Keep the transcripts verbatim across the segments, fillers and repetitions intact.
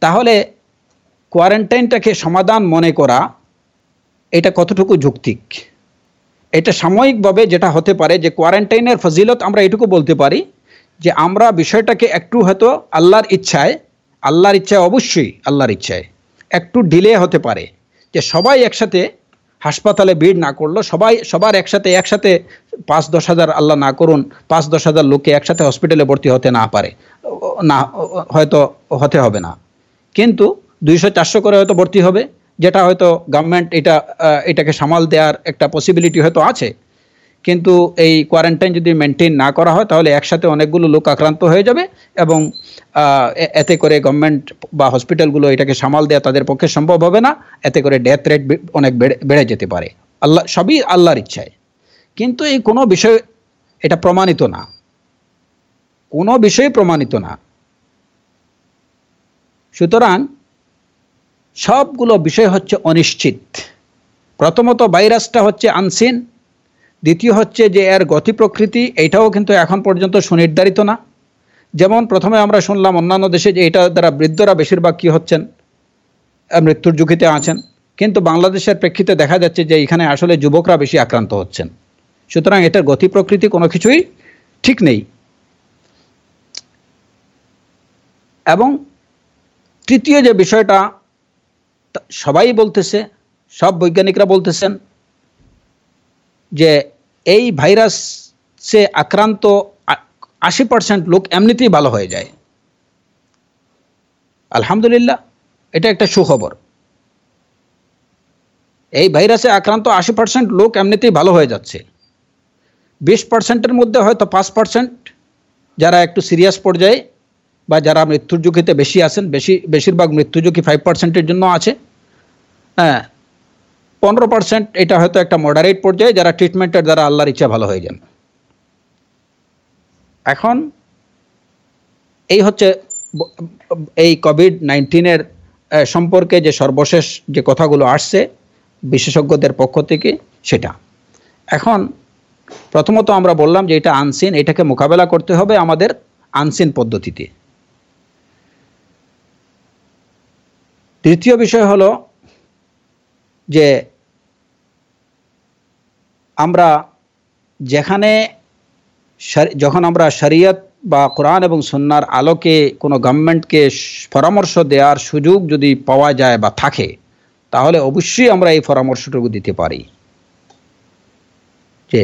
তাহলে কোয়ারেন্টাইনটাকে সমাধান মনে করা এটা কতটুকু যৌক্তিক? এটা সাময়িকভাবে যেটা হতে পারে যে কোয়ারেন্টাইনের ফজিলত আমরা এটুকু বলতে পারি যে আমরা বিষয়টাকে একটু হয়তো আল্লাহর ইচ্ছায় আল্লাহর ইচ্ছায় অবশ্যই আল্লাহর ইচ্ছায় একটু ডিলে হতে পারে, যে সবাই একসাথে হাসপাতালে ভিড় না করলো, সবাই সবার একসাথে একসাথে পাঁচ দশ হাজার আল্লাহ না করুন পাঁচ দশ হাজার লোককে একসাথে হসপিটালে ভর্তি হতে না পারে, না হয়তো হতে হবে না, কিন্তু দুইশো চারশো করে হয়তো ভর্তি হবে, যেটা হয়তো গভর্নমেন্ট এটা এটাকে সামাল দেওয়ার একটা পসিবিলিটি হয়তো আছে। কিন্তু এই কোয়ারেন্টাইন যদি মেনটেন না করা হয় তাহলে একসাথে অনেকগুলো লোক আক্রান্ত হয়ে যাবে এবং এতে করে গভর্নমেন্ট বা হসপিটালগুলো এটাকে সামাল দেওয়া তাদের পক্ষে সম্ভব হবে না, এতে করে ডেথ রেট অনেক বেড়ে যেতে পারে। আল্লাহ সবই আল্লাহর ইচ্ছায়, কিন্তু এই কোনো বিষয় এটা প্রমাণিত না, কোনো বিষয় প্রমাণিত না। সুতরাং সবগুলো বিষয় হচ্ছে অনিশ্চিত। প্রথমত ভাইরাসটা হচ্ছে আনসিন, দ্বিতীয় হচ্ছে যে এর গতি প্রকৃতি এটাও কিন্তু এখন পর্যন্ত সুনির্ধারিত না। যেমন প্রথমে আমরা শুনলাম অন্যান্য দেশে যে এটা দ্বারা বৃদ্ধরা বেশিরভাগ কী হচ্ছেন, মৃত্যুর ঝুঁকিতে আছেন, কিন্তু বাংলাদেশের প্রেক্ষিতে দেখা যাচ্ছে যে এখানে আসলে যুবকরা বেশি আক্রান্ত হচ্ছেন। সুতরাং এটার গতি প্রকৃতি কোনো কিছুই ঠিক নেই। এবং তৃতীয় যে বিষয়টা সবাই বলতেছে, সব বৈজ্ঞানিকরা বলতেছেন যে এই ভাইরাসে আক্রান্ত আশি পার্সেন্ট লোক এমনিতেই ভালো হয়ে যায়। আলহামদুলিল্লাহ, এটা একটা সুখবর। এই ভাইরাসে আক্রান্ত আশি পার্সেন্ট লোক এমনিতেই ভালো হয়ে যাচ্ছে। বিশ পার্সেন্টের মধ্যে হয়তো পাঁচ পার্সেন্ট যারা একটু সিরিয়াস পর্যায়ে বা যারা মৃত্যুর ঝুঁকিতে বেশি আছেন, বেশি বেশিরভাগ মৃত্যু ঝুঁকি ফাইভ পার্সেন্টের জন্য আছে। হ্যাঁ, পনেরো পার্সেন্ট এটা হয়তো একটা মডারেট পর্যায়ে যারা ট্রিটমেন্টের দ্বারা আল্লাহর ইচ্ছা ভালো হয়ে যান। এখন এই হচ্ছে এই কোভিড নাইন্টিনের সম্পর্কে যে সর্বশেষ যে কথাগুলো আসছে বিশেষজ্ঞদের পক্ষ থেকে সেটা। এখন প্রথমত আমরা বললাম যে এটা আনসিন, এটাকে মোকাবেলা করতে হবে আমাদের আনসিন পদ্ধতিতে। তৃতীয় বিষয় হলো যে আমরা যেখানে যখন আমরা শরিয়ত বা কোরআন এবং সুন্নাহর আলোকে কোনো গভর্নমেন্টকে পরামর্শ দেওয়ার সুযোগ যদি পাওয়া যায় বা থাকে, তাহলে অবশ্যই আমরা এই পরামর্শটুকু দিতে পারি যে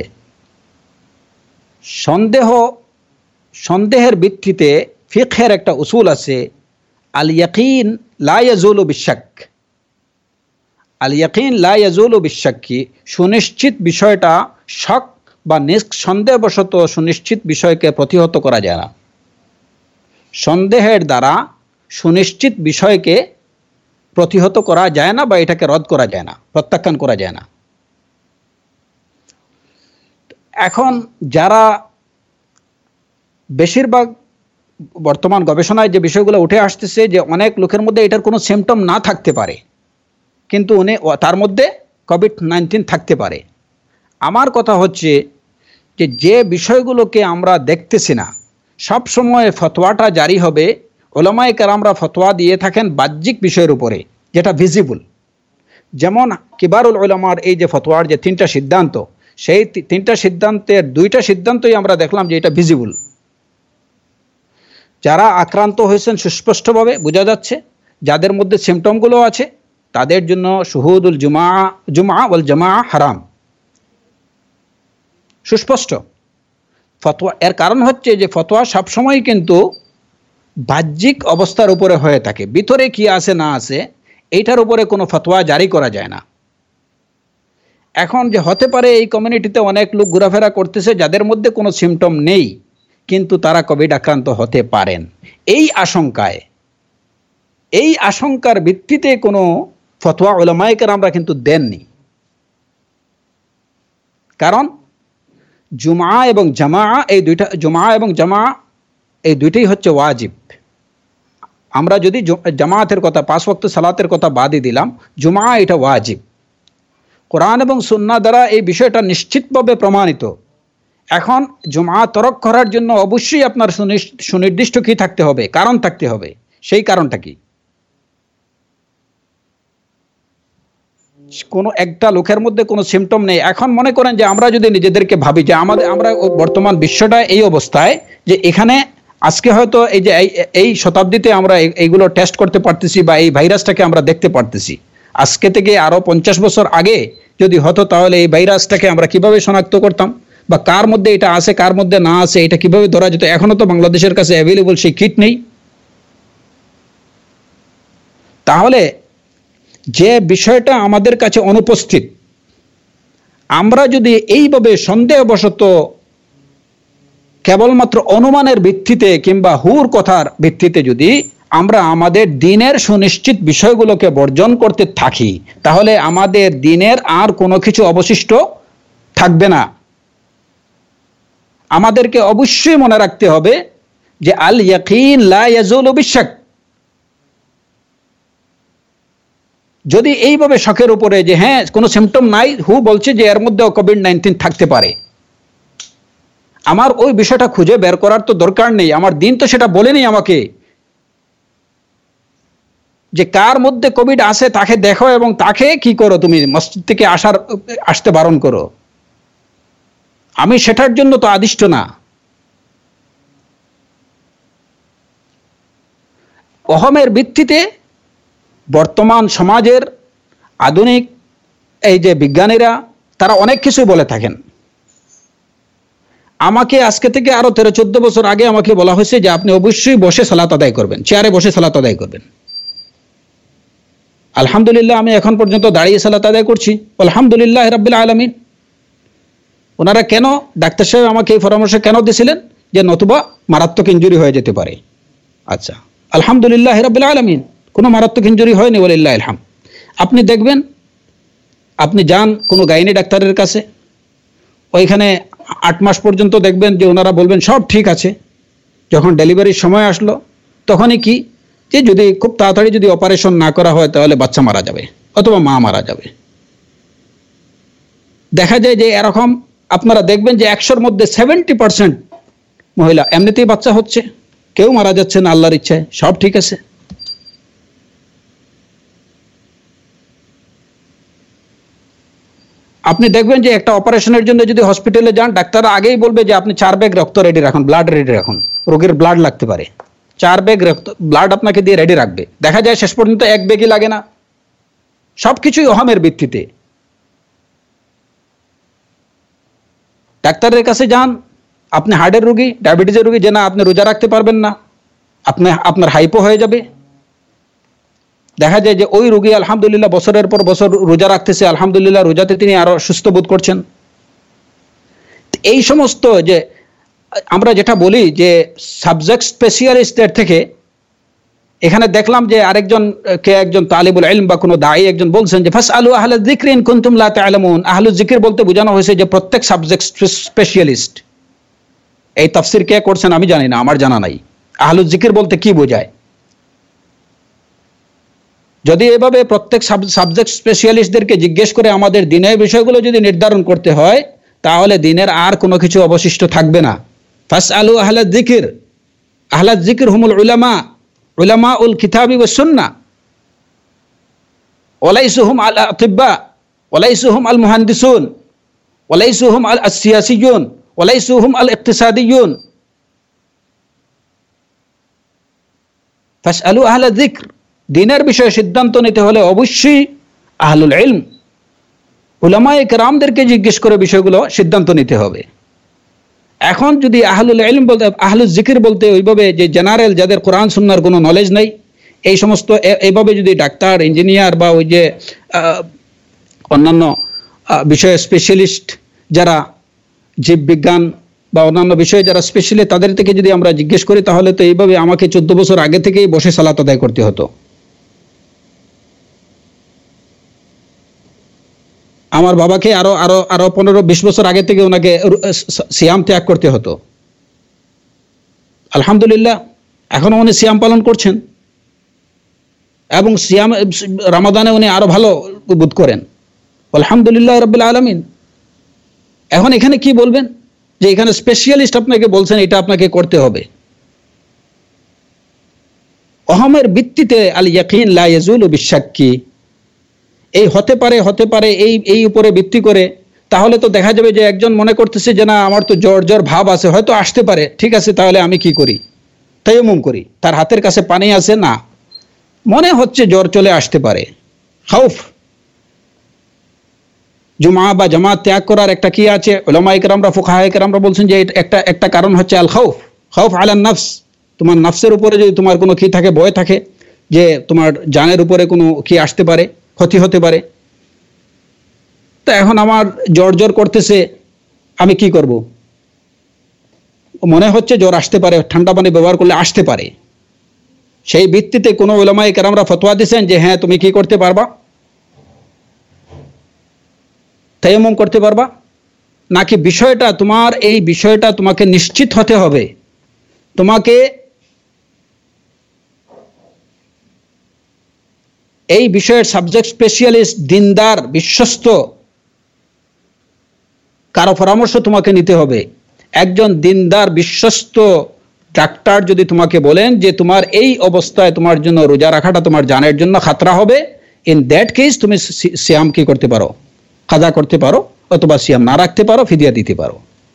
সন্দেহ সন্দেহের ভিত্তিতে ফিকহের একটা উসুল আছে, আল ইয়াকিন লা ইয়াজুলু বিশাক। আল ইয়াকিন লা ইয়াজুলু বিশাক্কি, সুনিশ্চিত বিষয়টা শক বা নিঃসন্দেহবশত সুনিশ্চিত বিষয়কে প্রতিহত করা যায় না। সন্দেহের দ্বারা সুনিশ্চিত বিষয়কে প্রতিহত করা যায় না বা এটাকে রদ করা যায় না, প্রত্যাখ্যান করা যায় না। এখন যারা বেশিরভাগ বর্তমান গবেষণায় যে বিষয়গুলো উঠে আসতেছে যে অনেক লোকের মধ্যে এটার কোনো সিমটম না থাকতে পারে, কিন্তু উনি তার মধ্যে কোভিড নাইন্টিন থাকতে পারে। আমার কথা হচ্ছে যে যে বিষয়গুলোকে আমরা দেখতেছি না, সব সময় ফতোয়াটা জারি হবে, ওলামায়ে কেরামরা ফতোয়া দিয়ে থাকেন বাহ্যিক বিষয়ের উপরে যেটা ভিজিবল। যেমন কিবারুল উলামার এই যে ফতোয়ার যে তিনটা সিদ্ধান্ত, সেই তিনটা সিদ্ধান্তের দুইটা সিদ্ধান্তই আমরা দেখলাম যে এটা ভিজিবল। যারা আক্রান্ত হয়েছেন সুস্পষ্টভাবে বোঝা যাচ্ছে, যাদের মধ্যে সিমটমগুলো আছে তাদের জন্য শুহুদুল জুমা জুমা ওয়াল জামা হারাম, সুস্পষ্ট ফতোয়া। এর কারণ হচ্ছে যে ফতোয়া সবসময় কিন্তু বাহ্যিক অবস্থার উপরে হয়ে থাকে, ভিতরে কি আছে না আছে এইটার উপরে কোনো ফতোয়া জারি করা যায় না। এখন যে হতে পারে এই কমিউনিটিতে অনেক লোক ঘোরাফেরা করতেছে যাদের মধ্যে কোনো সিমটম নেই, কিন্তু তারা কোভিড আক্রান্ত হতে পারেন, এই আশঙ্কায় এই আশঙ্কার ভিত্তিতে কোনো ফতোয়া উলামায়ে কেরামরা কিন্তু দেননি। কারণ জুমা এবং জামা এই দুইটা, জুমা এবং জামা এই দুইটাই হচ্ছে ওয়াজিব। আমরা যদি জামাতের কথা, পাঁচ ওয়াক্ত সালাতের কথা বাদই দিলাম, জুমা এটা ওয়াজিব। কোরআন এবং সুন্নাহ দ্বারা এই বিষয়টা নিশ্চিতভাবে প্রমাণিত। এখন জুমা তরক করার জন্য অবশ্যই আপনার সুনির্দিষ্ট কি থাকতে হবে, কারণ থাকতে হবে। সেই কারণটা কি? কোনো একটা লোকের মধ্যে কোনো সিমটম নেই, এখন মনে করেন যে আমরা যদি নিজেদেরকে ভাবি যে আমাদের আমরা বর্তমান বিশ্বটা এই অবস্থায় যে এখানে আজকে হয়তো এই যে এই শতাব্দীতে আমরা এইগুলো টেস্ট করতে পারতেছি বা এই ভাইরাসটাকে আমরা দেখতে পারতেছি, আজকে থেকে আরো পঞ্চাশ বছর আগে যদি হতো তাহলে এই ভাইরাসটাকে আমরা কিভাবে শনাক্ত করতাম বা কার মধ্যে এটা আছে কার মধ্যে না আছে এটা কিভাবে ধরা যেত? এখনো তো বাংলাদেশের কাছে অ্যাভেলেবল সেই কিট নেই। তাহলে যে বিষয়টা আমাদের কাছে অনুপস্থিত, আমরা যদি এইভাবে সন্দেহবশত কেবলমাত্র অনুমানের ভিত্তিতে কিংবা হুর কথার ভিত্তিতে যদি আমরা আমাদের দিনের সুনিশ্চিত বিষয়গুলোকে বর্জন করতে থাকি, তাহলে আমাদের দিনের আর কোনো কিছু অবশিষ্ট থাকবে না। আমাদেরকে অবশ্যই মনে রাখতে হবে যে আল ইয়াকিন লা ইয়াজুলু বিশাক। যদি এইভাবে শখের উপরে যে হ্যাঁ কোনো সিমটম নাই, হু বলছে যে এর মধ্যে কোভিড নাইন্টিন থাকতে পারে, আমার ওই বিষয়টা খুঁজে বের করার তো দরকার নেই, আমার দিন তো সেটা বলেনি আমাকে যে কার মধ্যে কোভিড আছে তাকে দেখো এবং তাকে কি করো, তুমি মসজিদ থেকে আসার আসতে বারণ করো। আমি সেটার জন্য তো আদিষ্ট না। অহমের ভিত্তিতে বর্তমান সমাজের আধুনিক এই যে বিজ্ঞানীরা তারা অনেক কিছু বলে থাকেন। আমাকে আজকে থেকে আরো তেরো চোদ্দ বছর আগে আমাকে বলা হয়েছে যে আপনি অবশ্যই বসে সালাত আদায় করবেন, চেয়ারে বসে সালাত আদায় করবেন। আলহামদুলিল্লাহ আমি এখন পর্যন্ত দাঁড়িয়ে সালাত আদায় করছি, আলহামদুলিল্লাহ রাব্বিল আলামিন। ওনারা কেন, ডাক্তার সাহেব আমাকে এই পরামর্শ কেন দিয়েছিলেন যে নতুবা মারাত্মক ইনজুরি হয়ে যেতে পারে। আচ্ছা, আলহামদুলিল্লাহ রাব্বিল আলামিন, কোনো মারাত্মক ইনজুরি হয়নি, ওয়ালিল্লাহ আলহাম। আপনি দেখবেন, আপনি যান কোনো গাইনি ডাক্তারের কাছে, ওইখানে আট মাস পর্যন্ত দেখবেন যে ওনারা বলবেন সব ঠিক আছে। যখন ডেলিভারির সময় আসলো তখনই কি যে যদি খুব তাড়াতাড়ি যদি অপারেশন না করা হয় তাহলে বাচ্চা মারা যাবে অথবা মা মারা যাবে। দেখা যায় যে এরকম আপনারা দেখবেন যে একশোর মধ্যে সেভেন্টি পার্সেন্ট মহিলা এমনিতেই বাচ্চা হচ্ছে, কেউ মারা যাচ্ছে না আল্লাহর ইচ্ছায়, সব ঠিক আছে। আপনি দেখবেন যে একটা অপারেশনের জন্য যদি হসপিটালে যান, ডাক্তাররা আগেই বলবে যে আপনি চার ব্যাগ রক্ত রেডি রাখুন, ব্লাড রেডি রাখুন, রোগীর ব্লাড লাগতে পারে, চার ব্যাগ রক্ত ব্লাড আপনাকে দিয়ে রেডি রাখবে। দেখা যায় শেষ পর্যন্ত এক ব্যাগই লাগে না। সবকিছুই অহমের ভিত্তিতে। ডাক্তারের কাছে যান, আপনি হার্টের রোগী, ডায়াবেটিসের রোগী, যে না আপনি রোজা রাখতে পারবেন না, আপনি আপনার হাইপো হয়ে যাবে। দেখা যায় যে ওই রোগী আলহামদুলিল্লাহ বছরের পর বছর রোজা রাখতেছে, আলহামদুলিল্লাহ রোজাতে তিনি আরো সুস্থ বোধ করছেন। এই সমস্ত যে আমরা যেটা বলি যে সাবজেক্ট স্পেশালিস্টদের থেকে, এখানে দেখলাম যে আরেকজন কে একজন তালিবুল ইলম বা কোনো দায়ী একজন বলছেন যে ফাসআলু আহলা যিকরি ইন কুনতুম লা তা'লামুন। আহলুল যিকর বলতে বোঝানো হয়েছে যে প্রত্যেক সাবজেক্ট স্পেশালিস্ট। এই তাফসীর কে করছেন আমি জানি না, আমার জানা নাই আহলুল যিকর বলতে কি বোঝায়। যদি এভাবে প্রত্যেক সাবজেক্ট স্পেশালিস্টদেরকে জিজ্ঞেস করে আমাদের দিনের বিষয়গুলো যদি নির্ধারণ করতে হয়, তাহলে দিনের আর কোনো কিছু অবশিষ্ট থাকবে না। ফাসআলু আহলা যিকর, আহলা যিকর হুমুল উলামা, উলামা উল কিতাবি ওয়াস সুন্নাহ, ওয়ালাইসুহুম আল আতিব্বা, ওয়ালাইসুহুম আল মুহান্দিসুন, ওয়ালাইসুহুম আল সিয়াসিয়ুন, ওয়ালাইসুহুম আল ইকতিসাদিয়ুন। ফাসআলু আহলা যিকর, দিনের বিষয়ে সিদ্ধান্ত নিতে হলে অবশ্যই আহলুল ইলম, উলামায়ে কেরামদেরকে জিজ্ঞেস করে বিষয়গুলো সিদ্ধান্ত নিতে হবে। এখন যদি আহলুল ইলম বলতে, আহলুল যিকর বলতে ওইভাবে যে জেনারেল যাদের কোরআন সুন্নাহর কোনো নলেজ নেই, এই সমস্ত এইভাবে যদি ডাক্তার, ইঞ্জিনিয়ার বা ওই যে অন্যান্য বিষয়ে স্পেশালিস্ট যারা জীববিজ্ঞান বা অন্যান্য বিষয়ে যারা স্পেশালিস্ট তাদের থেকে যদি আমরা জিজ্ঞেস করি, তাহলে তো এইভাবে আমাকে চোদ্দ বছর আগে থেকেই বসে সালাত আদায় করতে হতো। আমার বাবাকে আরো আরো আরো পনেরো বিশ বছর আগে থেকে ওনাকে সিয়াম ত্যাগ করতে হতো। আলহামদুলিল্লাহ এখনো উনি সিয়াম পালন করছেন এবং সিয়াম রমাদানে উনি আরো ভালো বোধ করেন, আলহামদুলিল্লাহ রাব্বিল আলামিন। এখন এখানে কি বলবেন যে এখানে স্পেশালিস্ট আপনাকে বলছেন এটা আপনাকে করতে হবে। অহমের ভিত্তিতে আল ইয়াকিন লা ইয়াজুলু বিশাক্কি, এই হতে পারে হতে পারে এই এই উপরে ভিত্তি করে, তাহলে তো দেখা যাবে যে একজন মনে করতেছে যে না আমার তো জ্বর জ্বর ভাব আছে, হয়তো আসতে পারে, ঠিক আছে তাহলে আমি কি করি, তায়াম্মুম করি। তার হাতের কাছে পানি আছে না, মনে হচ্ছে জ্বর চলে আসতে পারে, খাউফ। জুমা বা জামাত ত্যাগ করার একটা কি আছে, উলামায়ে কেরামরা ফুকাহায়ে কেরামরা বলছেন যে একটা একটা কারণ হচ্ছে আল খাউফ, খাউফ আলান নফস। তোমার নফসের উপরে যদি তোমার কোনো কি থাকে, ভয় থাকে যে তোমার জানের উপরে কোনো কি আসতে পারে, ক্ষতি হতে পারে। তো এখন আমার জ্বর জ্বর করতেছে, আমি কি করব, মনে হচ্ছে জ্বর আসতে পারে, ঠান্ডা পানি ব্যবহার করলে আসতে পারে। সেই ভিত্তিতে কোনো উলামায়ে কেরামরা ফতোয়া দিয়েছেন যে হ্যাঁ তুমি কি করতে পারবা, তায়াম্মুম করতে পারবা। নাকি বিষয়টা তোমার, এই বিষয়টা তোমাকে নিশ্চিত হতে হবে, তোমাকে এই বিষয়ের সাবজেক্ট স্পেশালিস্ট, দিনদার, বিশ্বস্ত কারো পরামর্শ তোমাকে নিতে হবে। একজন দিনদার বিশ্বস্ত ডাক্তার যদি তোমাকে বলেন যে তোমার এই অবস্থায় তোমার জন্য রোজা রাখাটা তোমার জানের জন্য খাতরা হবে, ইন দ্যাট কেস তুমি সিয়াম কি করতে পারো, কাজা করতে পারো, অথবা সিয়াম না রাখতে পারো, ফিদিয়া দিতে পারো।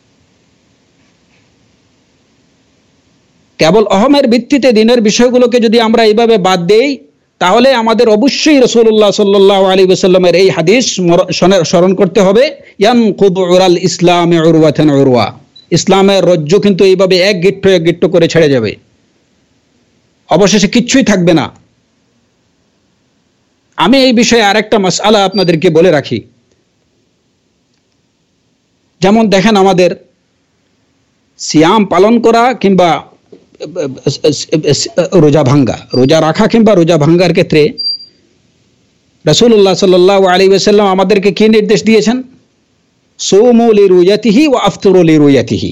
কেবল অহমের ভিত্তিতে দিনের বিষয়গুলোকে যদি আমরা এইভাবে বাদ দেই, তাহলে আমাদের অবশ্যই রাসূলুল্লাহ সাল্লাল্লাহু আলাইহি ওয়াসাল্লামের এই হাদিস স্মরণ করতে হবে, ইয়ানকুদু উরাল ইসলামি উরওয়াতান উরওয়া, ইসলামের রজ্জু কিন্তু এইভাবে এক গিট্ট এক গিট্ট করে ছেড়ে যাবে, অবশেষে কিচ্ছুই থাকবে না। আমি এই বিষয়ে আরেকটা মাসআলা আপনাদেরকে বলে রাখি। যেমন দেখেন, আমাদের সিয়াম পালন করা কিংবা রোজা ভাঙ্গা, রোজা রাখা কিংবা রোজা ভাঙ্গার ক্ষেত্রে রাসূলুল্লাহ সাল্লাল্লাহু আলাইহি ওয়াসাল্লাম আমাদেরকে কি নির্দেশ দিয়েছেন, সুমু লিরুয়াতিহি ওয়া আফতিরু লিরুয়াতিহি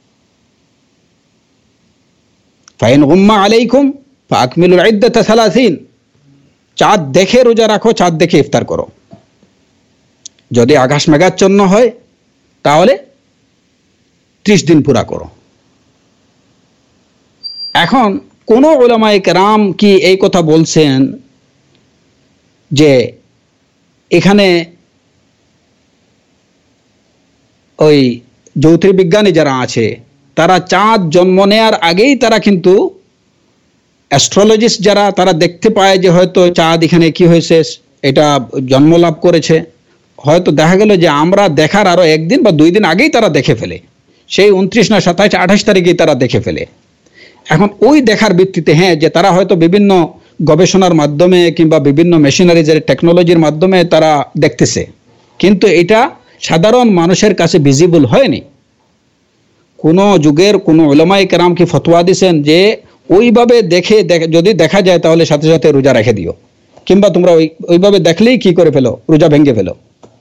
ফাইন গুম্মা আলাইকুম ফাআকমিলুল ইদ্দাতা সালাসিন, চাঁদ দেখে রোজা রাখো, চাঁদ দেখে ইফতার করো। যদি আকাশ মেঘাচ্ছন্ন হয় তাহলে ত্রিশ দিন পুরা করো। এখন কোন উলামায়ে কেরাম কি এই কথা বলছেন যে এখানে ওই জ্যোতির্বিজ্ঞানী যারা আছে তারা চাঁদ জন্ম নেয়ার আগেই তারা কিন্তু অ্যাস্ট্রোলজিস্ট যারা, তারা দেখতে পায় যে হয়তো চাঁদ এখানে কি হয়েছে, এটা জন্ম লাভ করেছে। হয়তো দেখা গেল যে আমরা দেখার আরো একদিন বা দুই দিন আগেই তারা দেখে ফেলে, সেই উনত্রিশ না সাতাইশ আঠাশ তারিখেই তারা দেখে ফেলে। এখন ওই দেখার ভিত্তিতে হ্যাঁ যে তারা হয়তো বিভিন্ন গবেষণার মাধ্যমে কিংবা বিভিন্ন মেশিনারিজের টেকনোলজির মাধ্যমে তারা দেখতেছে, কিন্তু এটা সাধারণ মানুষের কাছে ভিজিবল হয়নি। কোন যুগের কোন উলামায়ে কেরাম কি ফতোয়া দিয়েছেন যে ওইভাবে দেখে যদি দেখা যায় তাহলে সাথে সাথে রোজা রেখে দিও, কিংবা তোমরা ওই ওইভাবে দেখলেই কি করে ফেলো, রোজা ভেঙে ফেলো।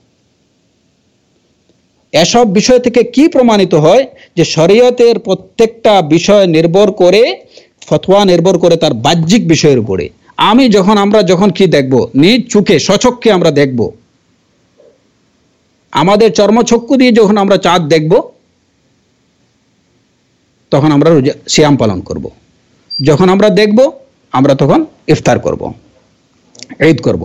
এসব বিষয় থেকে কি প্রমাণিত হয় যে শরীয়তের প্রত্যেকটা বিষয় নির্ভর করে, ফতোয়া নির্ভর করে তার বাহ্যিক বিষয়ের উপরে। আমি যখন আমরা যখন কি দেখব, নিজ চোখে স্বচক্ষে আমরা দেখব, আমাদের চর্মচক্ষু দিয়ে যখন আমরা চাঁদ দেখব তখন আমরা রোজা সিয়াম পালন করব। যখন আমরা দেখব আমরা তখন ইফতার করব, ঈদ করব।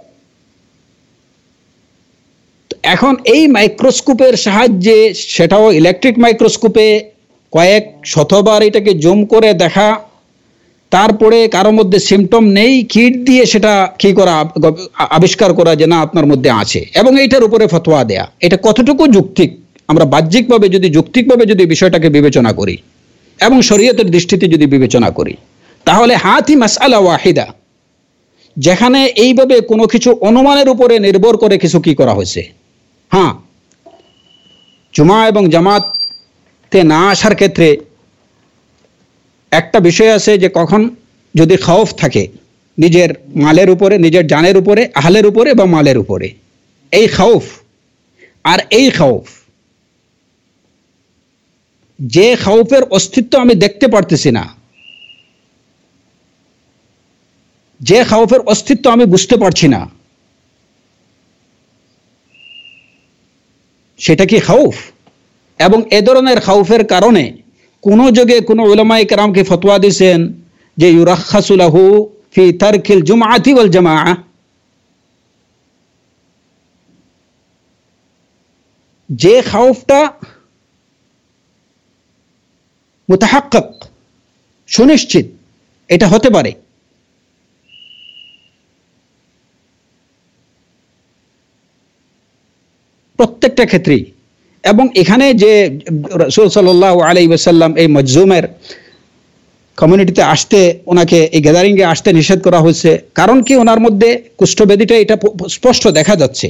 এখন এই মাইক্রোস্কোপের সাহায্যে, সেটাও ইলেকট্রিক মাইক্রোস্কোপে কয়েক শতবার এটাকে জুম করে দেখা, তারপরে কারোর মধ্যে সিমটম নেই, কিট দিয়ে সেটা কি করা, আবিষ্কার করা যে না আপনার মধ্যে আছে, এবং এইটার উপরে ফতোয়া দেয়া, এটা কতটুকু যৌক্তিক? আমরা বাহ্যিকভাবে যদি যৌক্তিকভাবে যদি বিষয়টাকে বিবেচনা করি এবং শরীয়তের দৃষ্টিতে যদি বিবেচনা করি, তাহলে হাতি মাসআলা ওয়াহিদা, যেখানে এইভাবে কোনো কিছু অনুমানের উপরে নির্ভর করে কিছু কি করা হয়েছে। হ্যাঁ, জুমা এবং জামাতে না আসার ক্ষেত্রে একটা বিষয় আছে যে কখন যদি খাউফ থাকে নিজের মালের উপরে, নিজের জানের উপরে, আহলের উপরে বা মালের উপরে, এই খাউফ আর এই খাউফ, যে খাউফের অস্তিত্ব আমি দেখতে পারতেছি না, যে খাউফের অস্তিত্ব আমি বুঝতে পারছি না, সেটা কি খাউফ? এবং এ ধরনের খাউফের কারণে কোন যুগে কোন উলামায়ে কেরামকে ফতোয়া দিয়েছেন যে ইউরাখাসু লাহু ফি তারকিল জুমআতি ওয়াল জামাআহ, যে খাউফটা মুতাহাক্কিক, সুনিশ্চিত, এটা হতে পারে। প্রত্যেকটা ক্ষেত্রেই। এবং এখানে যে রাসূল সাল্লাল্লাহু আলাইহি ওয়াসাল্লাম এই মজজুমের কমিউনিটিতে আসতে, ওনাকে এই গ্যাদারিংয়ে আসতে নিষেধ করা হয়েছে, কারণ কি ওনার মধ্যে কুষ্ঠব্যাধিটা এটা স্পষ্ট দেখা যাচ্ছে।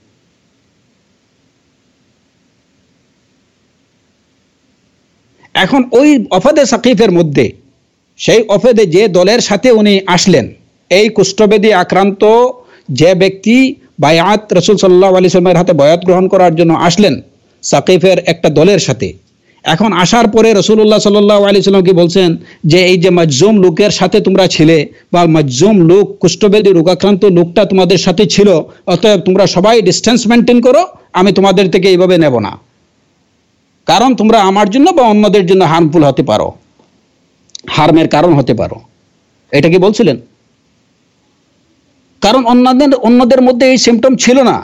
এখন ওই ওফদে সাকিফের মধ্যে, সেই ওফদে যে দলের সাথে উনি আসলেন, এই কুষ্ঠব্যাধি আক্রান্ত যে ব্যক্তি বায়াত রাসূল সাল্লাল্লাহু আলাইহি ওয়াসাল্লামের হাতে বায়াত গ্রহণ করার জন্য আসলেন সাকিফের একটা দলের সাথে, এখন আসার পরে রাসূলুল্লাহ সাল্লাল্লাহু আলাইহি ওয়াসাল্লাম কি বলছেন যে এই যে মাজজুম লোকের সাথে তোমরা ছিলে, বা মাজজুম লোক, কুষ্ঠব্যাধি রোগাক্রান্ত লোকটা তোমাদের সাথে ছিল, অতএব তোমরা সবাই ডিস্টেন্স মেনটেন করো, আমি তোমাদের থেকে এইভাবে নেব না, কারণ তোমরা আমার জন্য বা অন্যদের জন্য হার্মফুল হতে পারো, হার্মের কারণ হতে পারো। এটা কি বলছিলেন? কারণ অন্যদের অন্যদের মধ্যে এই সিমটম ছিল না,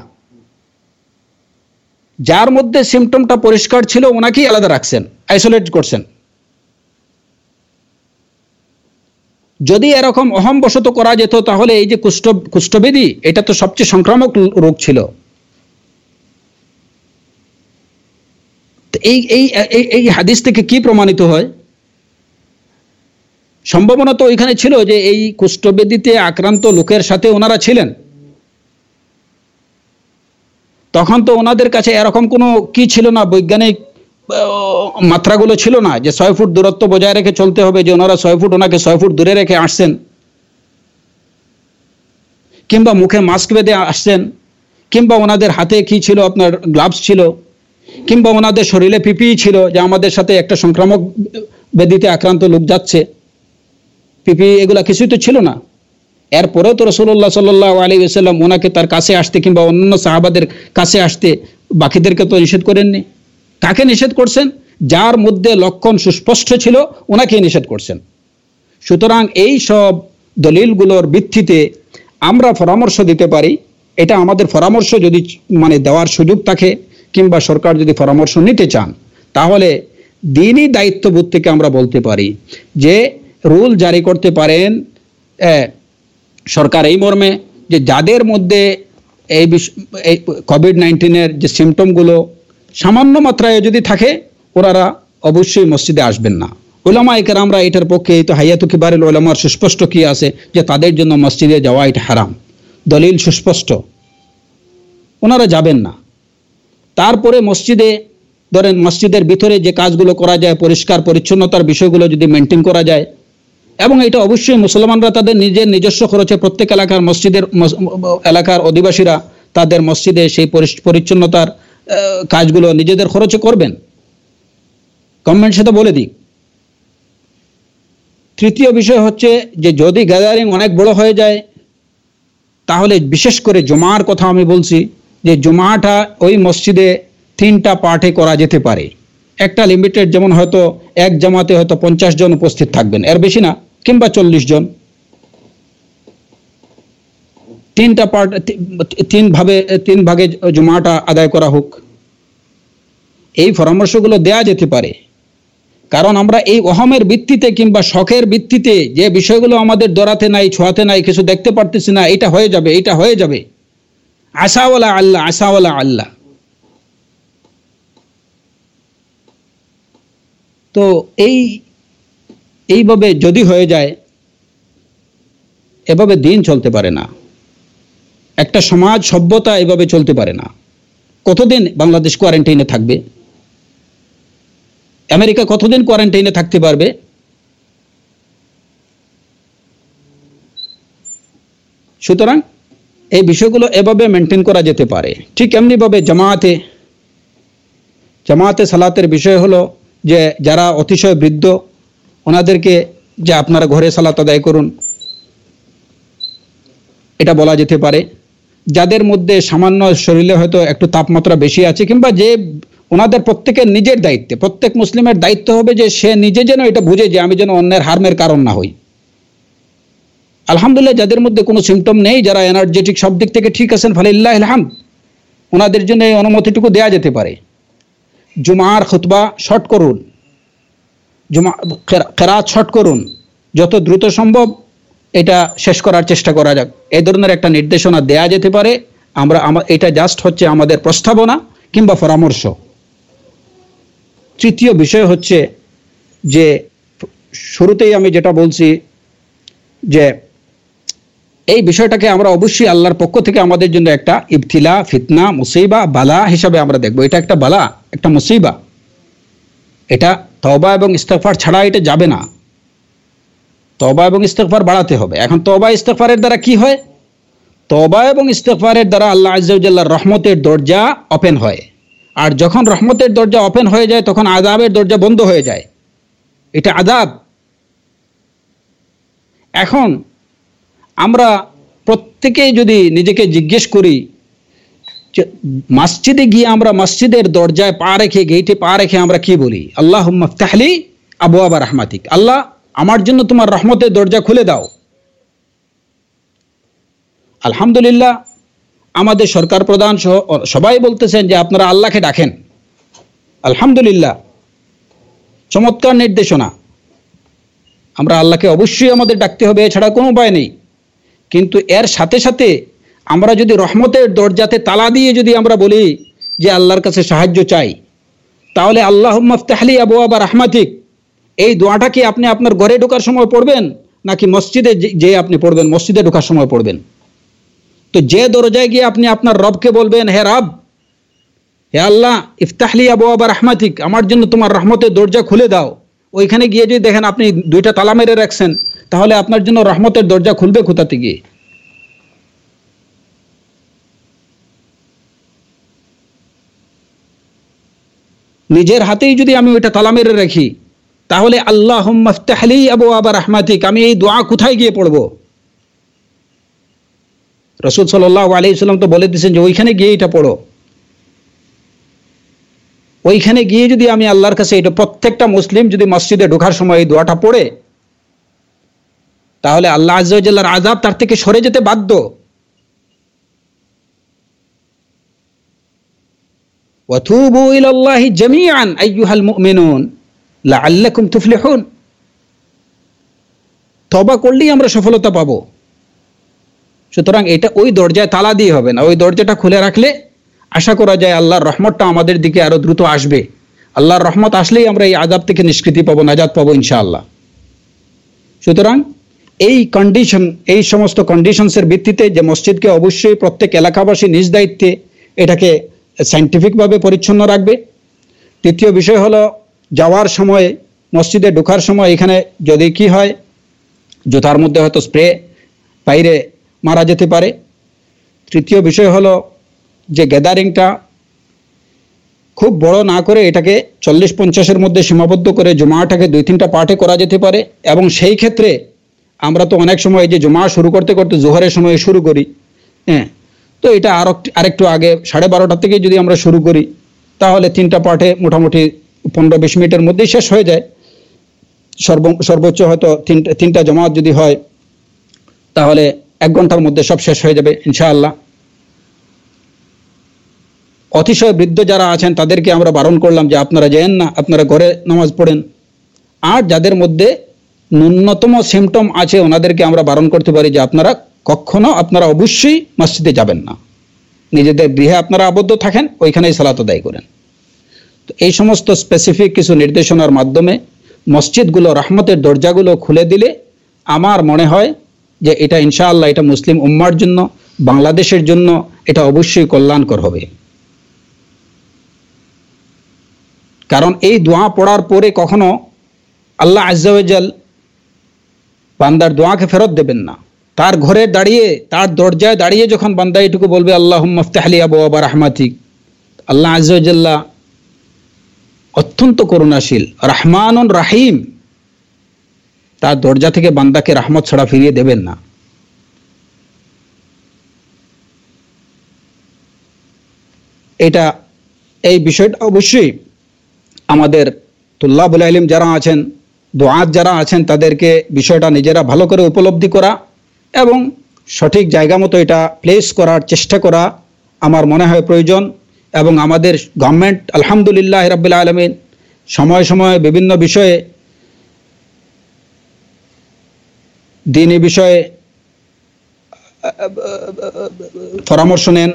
যার মধ্যে সিমটমটা পরিষ্কার ছিল ওনাকেই আলাদা রাখছেন, আইসোলেট করছেন। যদি এরকম অহমবশত করা যেত তাহলে এই যে কুষ্ঠ কুষ্ঠব্যাধি এটা তো সবচেয়ে সংক্রামক রোগ ছিল। এই এই এই হাদিস থেকে কি প্রমাণিত হয়? সম্ভাবনা তো ওইখানে ছিল যে এই কুষ্ঠব্যাধিতে আক্রান্ত লোকের সাথে ওনারা ছিলেন, তখন তো ওনাদের কাছে এরকম কোনো কি ছিল না, বৈজ্ঞানিক মাত্রাগুলো ছিল না যে ছয় ফুট দূরত্ব বজায় রেখে চলতে হবে, যে ওনারা ছয় ফুট ওনাকে ছয় ফুট দূরে রেখে আসছেন, কিংবা মুখে মাস্ক বেঁধে আসছেন, কিংবা ওনাদের হাতে কি ছিল, আপনার গ্লাভস ছিল, কিংবা ওনাদের শরীরে পিপিই ছিল, যে আমাদের সাথে একটা সংক্রামক ব্যাধিতে আক্রান্ত লোক যাচ্ছে, পিপি এগুলা কিছুই তো ছিল না। এরপরেও তো রাসূলুল্লাহ সাল্লাল্লাহু আলাইহি ওয়াসাল্লাম ওনাকে তার কাছে আসতে কিংবা অন্যান্য সাহাবাদের কাছে আসতে বাকিদেরকে তো নিষেধ করেননি। কাকে নিষেধ করছেন? যার মধ্যে লক্ষণ সুস্পষ্ট ছিল ওনাকে নিষেধ করছেন। সুতরাং এই সব দলিলগুলোর ভিত্তিতে আমরা পরামর্শ দিতে পারি, এটা আমাদের পরামর্শ যদি মানে দেওয়ার সুযোগ থাকে, কিংবা সরকার যদি পরামর্শ নিতে চান, তাহলে দ্বীনি দায়িত্ববোধ থেকে আমরা বলতে পারি যে রুল জারি করতে পারেন সরকার এই মর্মে যে যাদের মধ্যে এই কোভিড নাইন্টিনের যে সিমটমগুলো সামান্য মাত্রায় যদি থাকে, ওনারা অবশ্যই মসজিদে আসবেন না। উলামায়ে কেরামরা এটার পক্ষে, এই তো হায়াতু কিবারুল উলামার সুস্পষ্ট কি আছে যে তাদের জন্য মসজিদে যাওয়া এটা হারাম, দলিল সুস্পষ্ট, ওনারা যাবেন না। তারপরে মসজিদে ধরেন মসজিদের ভিতরে যে কাজগুলো করা যায়, পরিষ্কার পরিচ্ছন্নতার বিষয়গুলো যদি মেনটেন করা যায়, এবং এটা অবশ্যই মুসলমানরা তাদের নিজের নিজস্ব খরচে, প্রত্যেক এলাকার মসজিদের এলাকার অধিবাসীরা তাদের মসজিদে সেই পরিচ্ছন্নতার কাজগুলো নিজেদের খরচে করবেন, গভর্নমেন্ট সেটা বলে দিক। তৃতীয় বিষয় হচ্ছে যে যদি গ্যাদারিং অনেক বড় হয়ে যায়, তাহলে বিশেষ করে জুমার কথা আমি বলছি, যে জুমাটা ওই মসজিদে তিনটা পার্টে করা যেতে পারে। একটা লিমিটেড, যেমন হয়তো এক জামাতে হয়তো পঞ্চাশ জন উপস্থিত থাকবেন, এর বেশি না, কিংবা চল্লিশ জন, তিনটা পার্ট, তিন ভাবে তিন ভাগে জুমাটা আদায় করা হোক। এই পরামর্শগুলো দেয়া যেতে পারে, কারণ আমরা এই অহমের ভিত্তিতে কিংবা শখের ভিত্তিতে যে বিষয়গুলো আমাদের দরাতে নাই, ছোঁয়াতে নাই, কিছু দেখতে পারতেছি না, এটা হয়ে যাবে, এটা হয়ে যাবে, আশাওয়ালা আল্লাহ, আশাওয়ালা আল্লাহ। তো এই এইভাবে যদি হয়ে যায়, এভাবে দিন চলতে পারে না, একটা সমাজ সভ্যতা এভাবে চলতে পারে না। কতদিন বাংলাদেশ কোয়ারেন্টাইনে থাকবে? আমেরিকা কতদিন কোয়ারেন্টাইনে থাকতে পারবে? সুতরাং এই বিষয়গুলো এভাবে মেনটেন করা যেতে পারে। ঠিক এমনিভাবে জামায়াতে জামায়াতে সালাতের বিষয় হলো যে যারা অতিশয় বৃদ্ধ ওনাদেরকে যে আপনারা ঘরে সালাত আদায় করুন, এটা বলা যেতে পারে। যাদের মধ্যে সামান্য শরীরে হয়তো একটু তাপমাত্রা বেশি আছে, কিংবা যে ওনাদের প্রত্যেকের নিজের দায়িত্বে, প্রত্যেক মুসলিমের দায়িত্ব হবে যে সে নিজে যেন এটা বুঝে যে আমি যেন অন্যের হার্মের কারণ না হই। আলহামদুলিল্লাহ, যাদের মধ্যে কোনো সিমটম নেই, যারা এনার্জেটিক সব দিক থেকে ঠিক আছেন, ফালিল্লাহিল হামদ, ওনাদের জন্য এই অনুমতিটুকু দেওয়া যেতে পারে। জুমার খুতবা শর্ট করুন, জুমা কেরাত শর্ট করুন, যত দ্রুত সম্ভব এটা শেষ করার চেষ্টা করা যাক, এই ধরনের একটা নির্দেশনা দেয়া যেতে পারে। আমরা এটা জাস্ট হচ্ছে আমাদের প্রস্তাবনা কিংবা পরামর্শ। তৃতীয় বিষয় হচ্ছে যে শুরুতেই আমি যেটা বলছি যে এই বিষয়টাকে আমরা অবশ্যই আল্লাহর পক্ষ থেকে আমাদের জন্য একটা ইবতিলা, ফিতনা, মুসিবা, বালা হিসাবে আমরা দেখব। এটা একটা বালা, একটা মুসিবা। এটা তওবা এবং ইস্তেগফার ছাড়া এটা যাবে না। তওবা এবং ইস্তেগফার বাড়াতে হবে। এখন তওবা ইস্তেগফারের দ্বারা কি হয়? তওবা এবং ইস্তেগফারের দ্বারা আল্লাহ আযজা ওয়া জাল্লার রহমতের দরজা ওপেন হয়। আর যখন রহমতের দরজা ওপেন হয়ে যায় তখন আযাবের দরজা বন্ধ হয়ে যায়। এটা আযাব। এখন আমরা প্রত্যেকেই যদি নিজেকে জিজ্ঞেস করি, মসজিদে গিয়ে আমরা মসজিদের দরজায় পা রেখে, গেটে পা রেখে আমরা কি বলি? আল্লাহুম্মা ইফতাহলি আবওয়াবা রাহমাতিক, আল্লাহ আমার জন্য তোমার রহমতের দরজা খুলে দাও। আলহামদুলিল্লাহ, আমাদের সরকার প্রধান সহ সবাই বলতেছেন যে আপনারা আল্লাহকে ডাকেন। আলহামদুলিল্লাহ, চমৎকার নির্দেশনা। আমরা আল্লাহকে অবশ্যই আমাদের ডাকতে হবে, এছাড়া কোনো উপায় নেই। কিন্তু এর সাথে সাথে আমরা যদি রহমতের দরজাতে তালা দিয়ে যদি আমরা বলি যে আল্লাহর কাছে সাহায্য চাই, তাহলে আল্লাহুম্মা ইফতাহলি আবওয়াবা রাহমাতিক এই দোয়াটা কি আপনি আপনার ঘরে ঢোকার সময় পড়বেন নাকি মসজিদে যে আপনি পড়বেন, মসজিদে ঢোকার সময় পড়বেন? তো যে দরজায় গিয়ে আপনি আপনার রবকে বলবেন, হে রব, হে আল্লাহ, ইফতাহলি আবওয়াবা রাহমাতিক, আমার জন্য তোমার রহমতের দরজা খুলে দাও, ওইখানে গিয়ে যদি দেখেন আপনি দুইটা তালা মেরে রাখছেন, তাহলে আপনার জন্য রহমতের দরজা খুলবে কোথা থেকে? নিজের হাতেই যদি আমি ওইটা তালা মেরে রাখি, তাহলে আল্লাহুম্মা ইফতাহলি আবওয়াবা রাহমাতিক আমি এই দোয়া কোথায় গিয়ে পড়ব? রাসূল সাল্লাল্লাহু আলাইহি ওয়াসাল্লাম তো বলে দিয়েছেন যে ওইখানে গিয়ে এটা পড়ো। ওইখানে গিয়ে যদি আমি আল্লাহর কাছে, এটা প্রত্যেকটা মুসলিম যদি মসজিদে ঢোকার সময় এই দোয়াটা পড়ে, তাহলে আল্লাহ আযজা ওয়া জাল্লার আযাব তার থেকে সরে যেতে বাধ্য। ওয়াতুবু ইলাল্লাহি জামিআন আইয়ুহাল মুমিনুন লাআল্লাকুম তুফলিহুন। তওবা করলেই আমরা সফলতা পাবো। সুতরাং এটা ওই দরজায় তালা দিয়ে হবে না, ওই দরজাটা খুলে রাখলে আশা করা যায় আল্লাহর রহমতটা আমাদের দিকে আরো দ্রুত আসবে। আল্লাহর রহমত আসলেই আমরা এই আযাব থেকে নিষ্কৃতি পাবো, নাজাত পাবো ইনশাআল্লাহ। সুতরাং এই কন্ডিশন, এই সমস্ত কন্ডিশনসের ভিত্তিতে যে মসজিদকে অবশ্যই প্রত্যেক এলাকাবাসী নিজ দায়িত্বে এটাকে সায়েন্টিফিকভাবে পরিচ্ছন্ন রাখবে। তৃতীয় বিষয় হলো যাওয়ার সময়, মসজিদে ঢোকার সময় এখানে যদি কি হয়, জুতার মধ্যে হয়তো স্প্রে বাইরে মারা যেতে পারে। তৃতীয় বিষয় হলো যে গ্যাদারিংটা খুব বড় না করে এটাকে চল্লিশ পঞ্চাশের মধ্যে সীমাবদ্ধ করে জুমাটাকে দুই তিনটা পার্টে করা যেতে পারে। এবং সেই ক্ষেত্রে আমরা তো অনেক সময় এই যে জুমা শুরু করতে করতে জোহরের সময় শুরু করি, হ্যাঁ, তো এটা আরো আরেকটু আগে সাড়ে বারোটা থেকে যদি আমরা শুরু করি, তাহলে তিনটা পার্টে মোটামুটি পনেরো বিশ মিনিটের মধ্যেই শেষ হয়ে যায়। সর্ব সর্বোচ্চ হয়তো তিনটা তিনটা জমাত যদি হয়, তাহলে এক ঘন্টার মধ্যে সব শেষ হয়ে যাবে ইনশাআল্লাহ। অতিশয় বৃদ্ধ যারা আছেন তাদেরকে আমরা বারণ করলাম যে আপনারা যেন না, আপনারা ঘরে নামাজ পড়েন। আর যাদের মধ্যে ন্যূনতম সিমটম আছে ওনাদেরকে আমরা বারণ করতে পারি যে আপনারা কখনো, আপনারা অবশ্যই মসজিদে যাবেন না, নিজেদের গৃহে আপনারা আবদ্ধ থাকেন, ওইখানেই সালাত আদায় করেন। তো এই সমস্ত স্পেসিফিক কিছু নির্দেশনার মাধ্যমে মসজিদগুলো, রহমতের দরজাগুলো খুলে দিলে আমার মনে হয় যে এটা ইনশাআল্লাহ এটা মুসলিম উম্মার জন্য, বাংলাদেশের জন্য এটা অবশ্যই কল্যাণকর হবে। কারণ এই দোয়া পড়ার পরে কখনো আল্লাহ আযজা ওয়া জাল বান্দার দোয়াকে ফেরত দেবেন না। তার ঘরে দাঁড়িয়ে, তার দরজায় দাঁড়িয়ে যখন বান্দা এটুকু বলবে আল্লাহুম্মা ইফতাহলি আবওয়াবা রাহমাতিক, আল্লাহ আযজা ওয়া জাল্লা অত্যন্ত করুণাশীল, রহমানুন রাহিম, তার দরজা থেকে বান্দাকে রহমত ছাড়া ফিরিয়ে দেবেন না। এটা এই বিষয়টা অবশ্যই আমাদের তুল্লাবুল ইলম যারা আছেন, দুআত যারা আছেন, তাদেরকে বিষয়টা নিজেরা ভালো করে উপলব্ধি করা এবং সঠিক জায়গা মতো এটা প্লেস করার চেষ্টা করা আমার মনে হয় প্রয়োজন। এবং আমাদের গভর্নমেন্ট আলহামদুলিল্লাহ রাব্বিল আলামিন সময় সময় বিভিন্ন বিষয়ে দ্বীনি বিষয়ে পরামর্শ নেন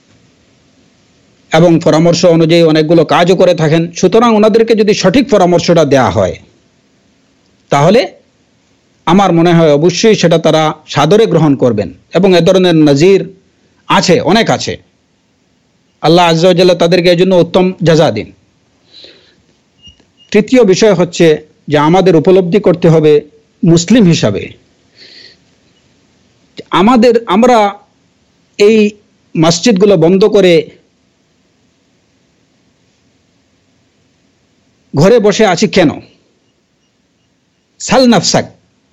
এবং পরামর্শ অনুযায়ী অনেকগুলো কাজও করে থাকেন। সুতরাং ওনাদেরকে যদি সঠিক পরামর্শটা দেয়া হয় তাহলে আমার মনে হয় অবশ্যই সেটা তারা সাদরে গ্রহণ করবেন এবং এ ধরনের নজির আছে, অনেক আছে। আল্লাহ আজ্জা ওয়া জাল্লা তাদেরকে এই জন্য উত্তম জাযা দিন। তৃতীয় বিষয় হচ্ছে যে আমাদের উপলব্ধি করতে হবে মুসলিম হিসাবে আমাদের আমরা এই মসজিদগুলো বন্ধ করে ঘরে বসে আছি কেন? সাল নাফসাক,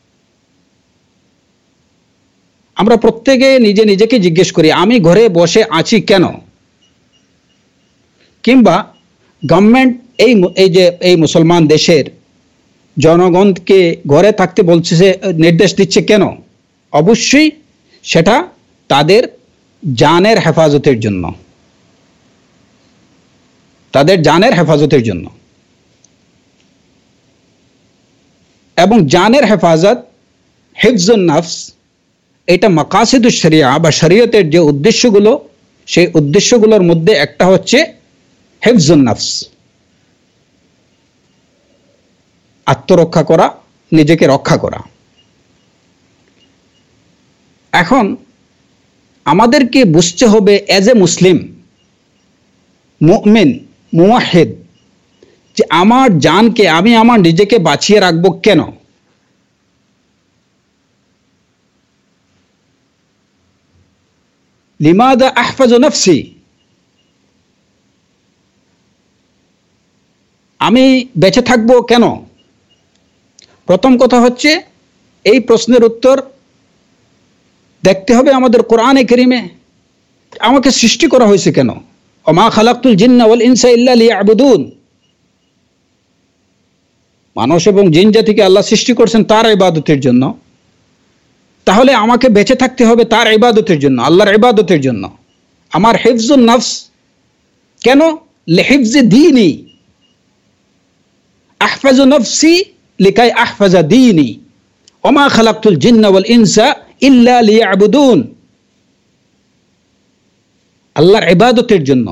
আমরা প্রত্যেকে নিজে নিজেকে জিজ্ঞেস করি আমি ঘরে বসে আছি কেন? কিংবা গভর্নমেন্ট এই এই যে এই মুসলমান দেশের জনগণকে ঘরে থাকতে বলছে, নির্দেশ দিচ্ছে কেন? অবশ্যই সেটা তাদের জানের হেফাজতের জন্য, তাদের জানের হেফাজতের জন্য। এবং জানের হেফাজত, হিফজুন নফস, এটা মাকাসিদুশ শরিয়া বা শরীয়তের যে উদ্দেশ্যগুলো, সেই উদ্দেশ্যগুলোর মধ্যে একটা হচ্ছে হিফজুন নফস, আত্মরক্ষা করা, নিজেকে রক্ষা করা। এখন আমাদেরকে বুঝতে হবে এজ এ মুসলিম মুমিন মুওয়াহিদ যে আমার জানকে আমি আমার নিজেকে বাঁচিয়ে রাখবো কেন? লিমাযা আহফাজু নফসি, আমি বেঁচে থাকবো কেন? প্রথম কথা হচ্ছে এই প্রশ্নের উত্তর দেখতে হবে আমাদের কোরআনে কারীমে। আমাকে সৃষ্টি করা হয়েছে কেন? ওমা খালাকতুল জিন্না ওয়াল ইনসা ইল্লা লিয়াবুদুন, মানুষ এবং জিন জাতিকে আল্লাহ সৃষ্টি করছেন তার ইবাদতের জন্য। তাহলে আমাকে বেঁচে থাকতে হবে তার ইবাদতের জন্য, আল্লাহর ইবাদতের জন্য। আমার হিফজুন নফস কেন? লিহিফজি দীনি, আহফাজু নফসি লিকাই আহফাজা দীনি, ওমা খালাকতুল জিন্না ওয়াল ইনসা ইল্লা লিয়াবুদুন, আল্লাহর ইবাদতের জন্য,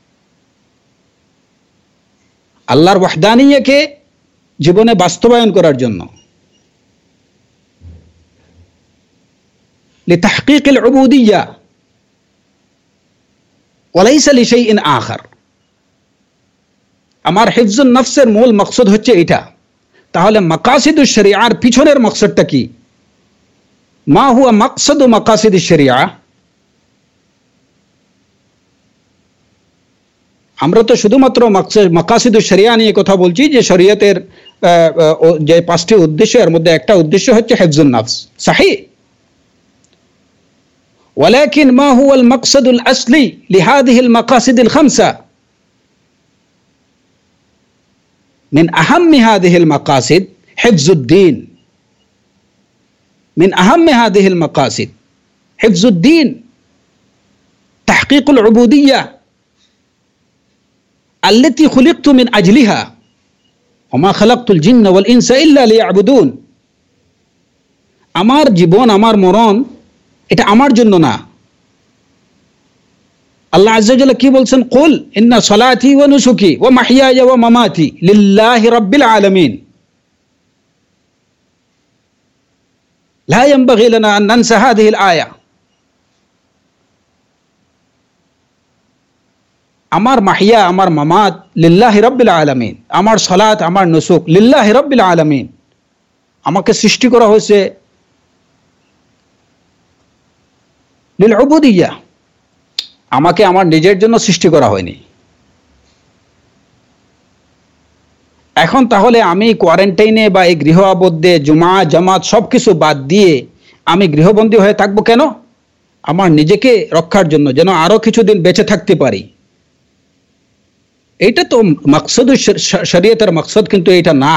আল্লাহর ওয়াহদানিয়্যকে জীবনে বাস্তবায়ন করার জন্য। লিতাহকিকিল উবুদিয়্যা ওয়া লাইসা লিশাইইন আখার। আমার হিফজুন নফসের মূল মকসদ হচ্ছে এটা। তাহলে মাকাসিদুশ শরিয়ার পিছনের মকসদটা কি? মা হুয়া মাকসাদু মাকাসিদুশ শরিয়া? আমরা তো শুধুমাত্র মাকাসিদুশ শরিয়া নিয়ে কথা বলছি, যে শরীয়তের যে পাঁচটি উদ্দেশ্য এর মধ্যে একটা উদ্দেশ্য হচ্ছে হিফজুন নফস, সহিহ। ওয়ালাকিন মা হুয়া আল মাকসাদুল আসলি লিহাদিহিল মাকাসিদিল খামসা? من أهم هذه المقاصد حفظ الدين، من أهم هذه المقاصد حفظ الدين، تحقيق العبودية التي خلقت من أجلها، وما خلقت الجن والإنس إلا ليعبدون। আমার জীবন, আমার মরণ এটা আমার জন্য না। আল্লাহ আজ্জা ওয়া জাল্লা কি বলছেন? কুল ইন্না সলাতি ওয়া নুসুকি ওয়া মাহইয়ায়া ওয়া মামাতি লিল্লাহি রাব্বিল আলামিন লা ইয়ানবাগি লানা আন নানসা হাযিহিল আয়া। আমার মাহিয়া, আমার মামাত লিল্লাহি রাব্বিল আলামিন, আমার সালাত, আমার নুসুক লিল্লাহি রাব্বিল আলামিন। আমাকে সৃষ্টি করা হয়েছে লিল উবুদিয়্যা, আমাকে আমার নিজের জন্য সৃষ্টি করা হয়নি। এখন তাহলে আমি কোয়ারেন্টাইনে বা এই গৃহ আবদ্ধে জুমা জামাত সবকিছু বাদ দিয়ে আমি গৃহবন্দী হয়ে থাকবো কেন? আমার নিজেকে রক্ষার জন্য, যেন আরো কিছুদিন বেঁচে থাকতে পারি। এটা তো মাকসুদ, শরীয়তের মাকসুদ কিন্তু এটা না।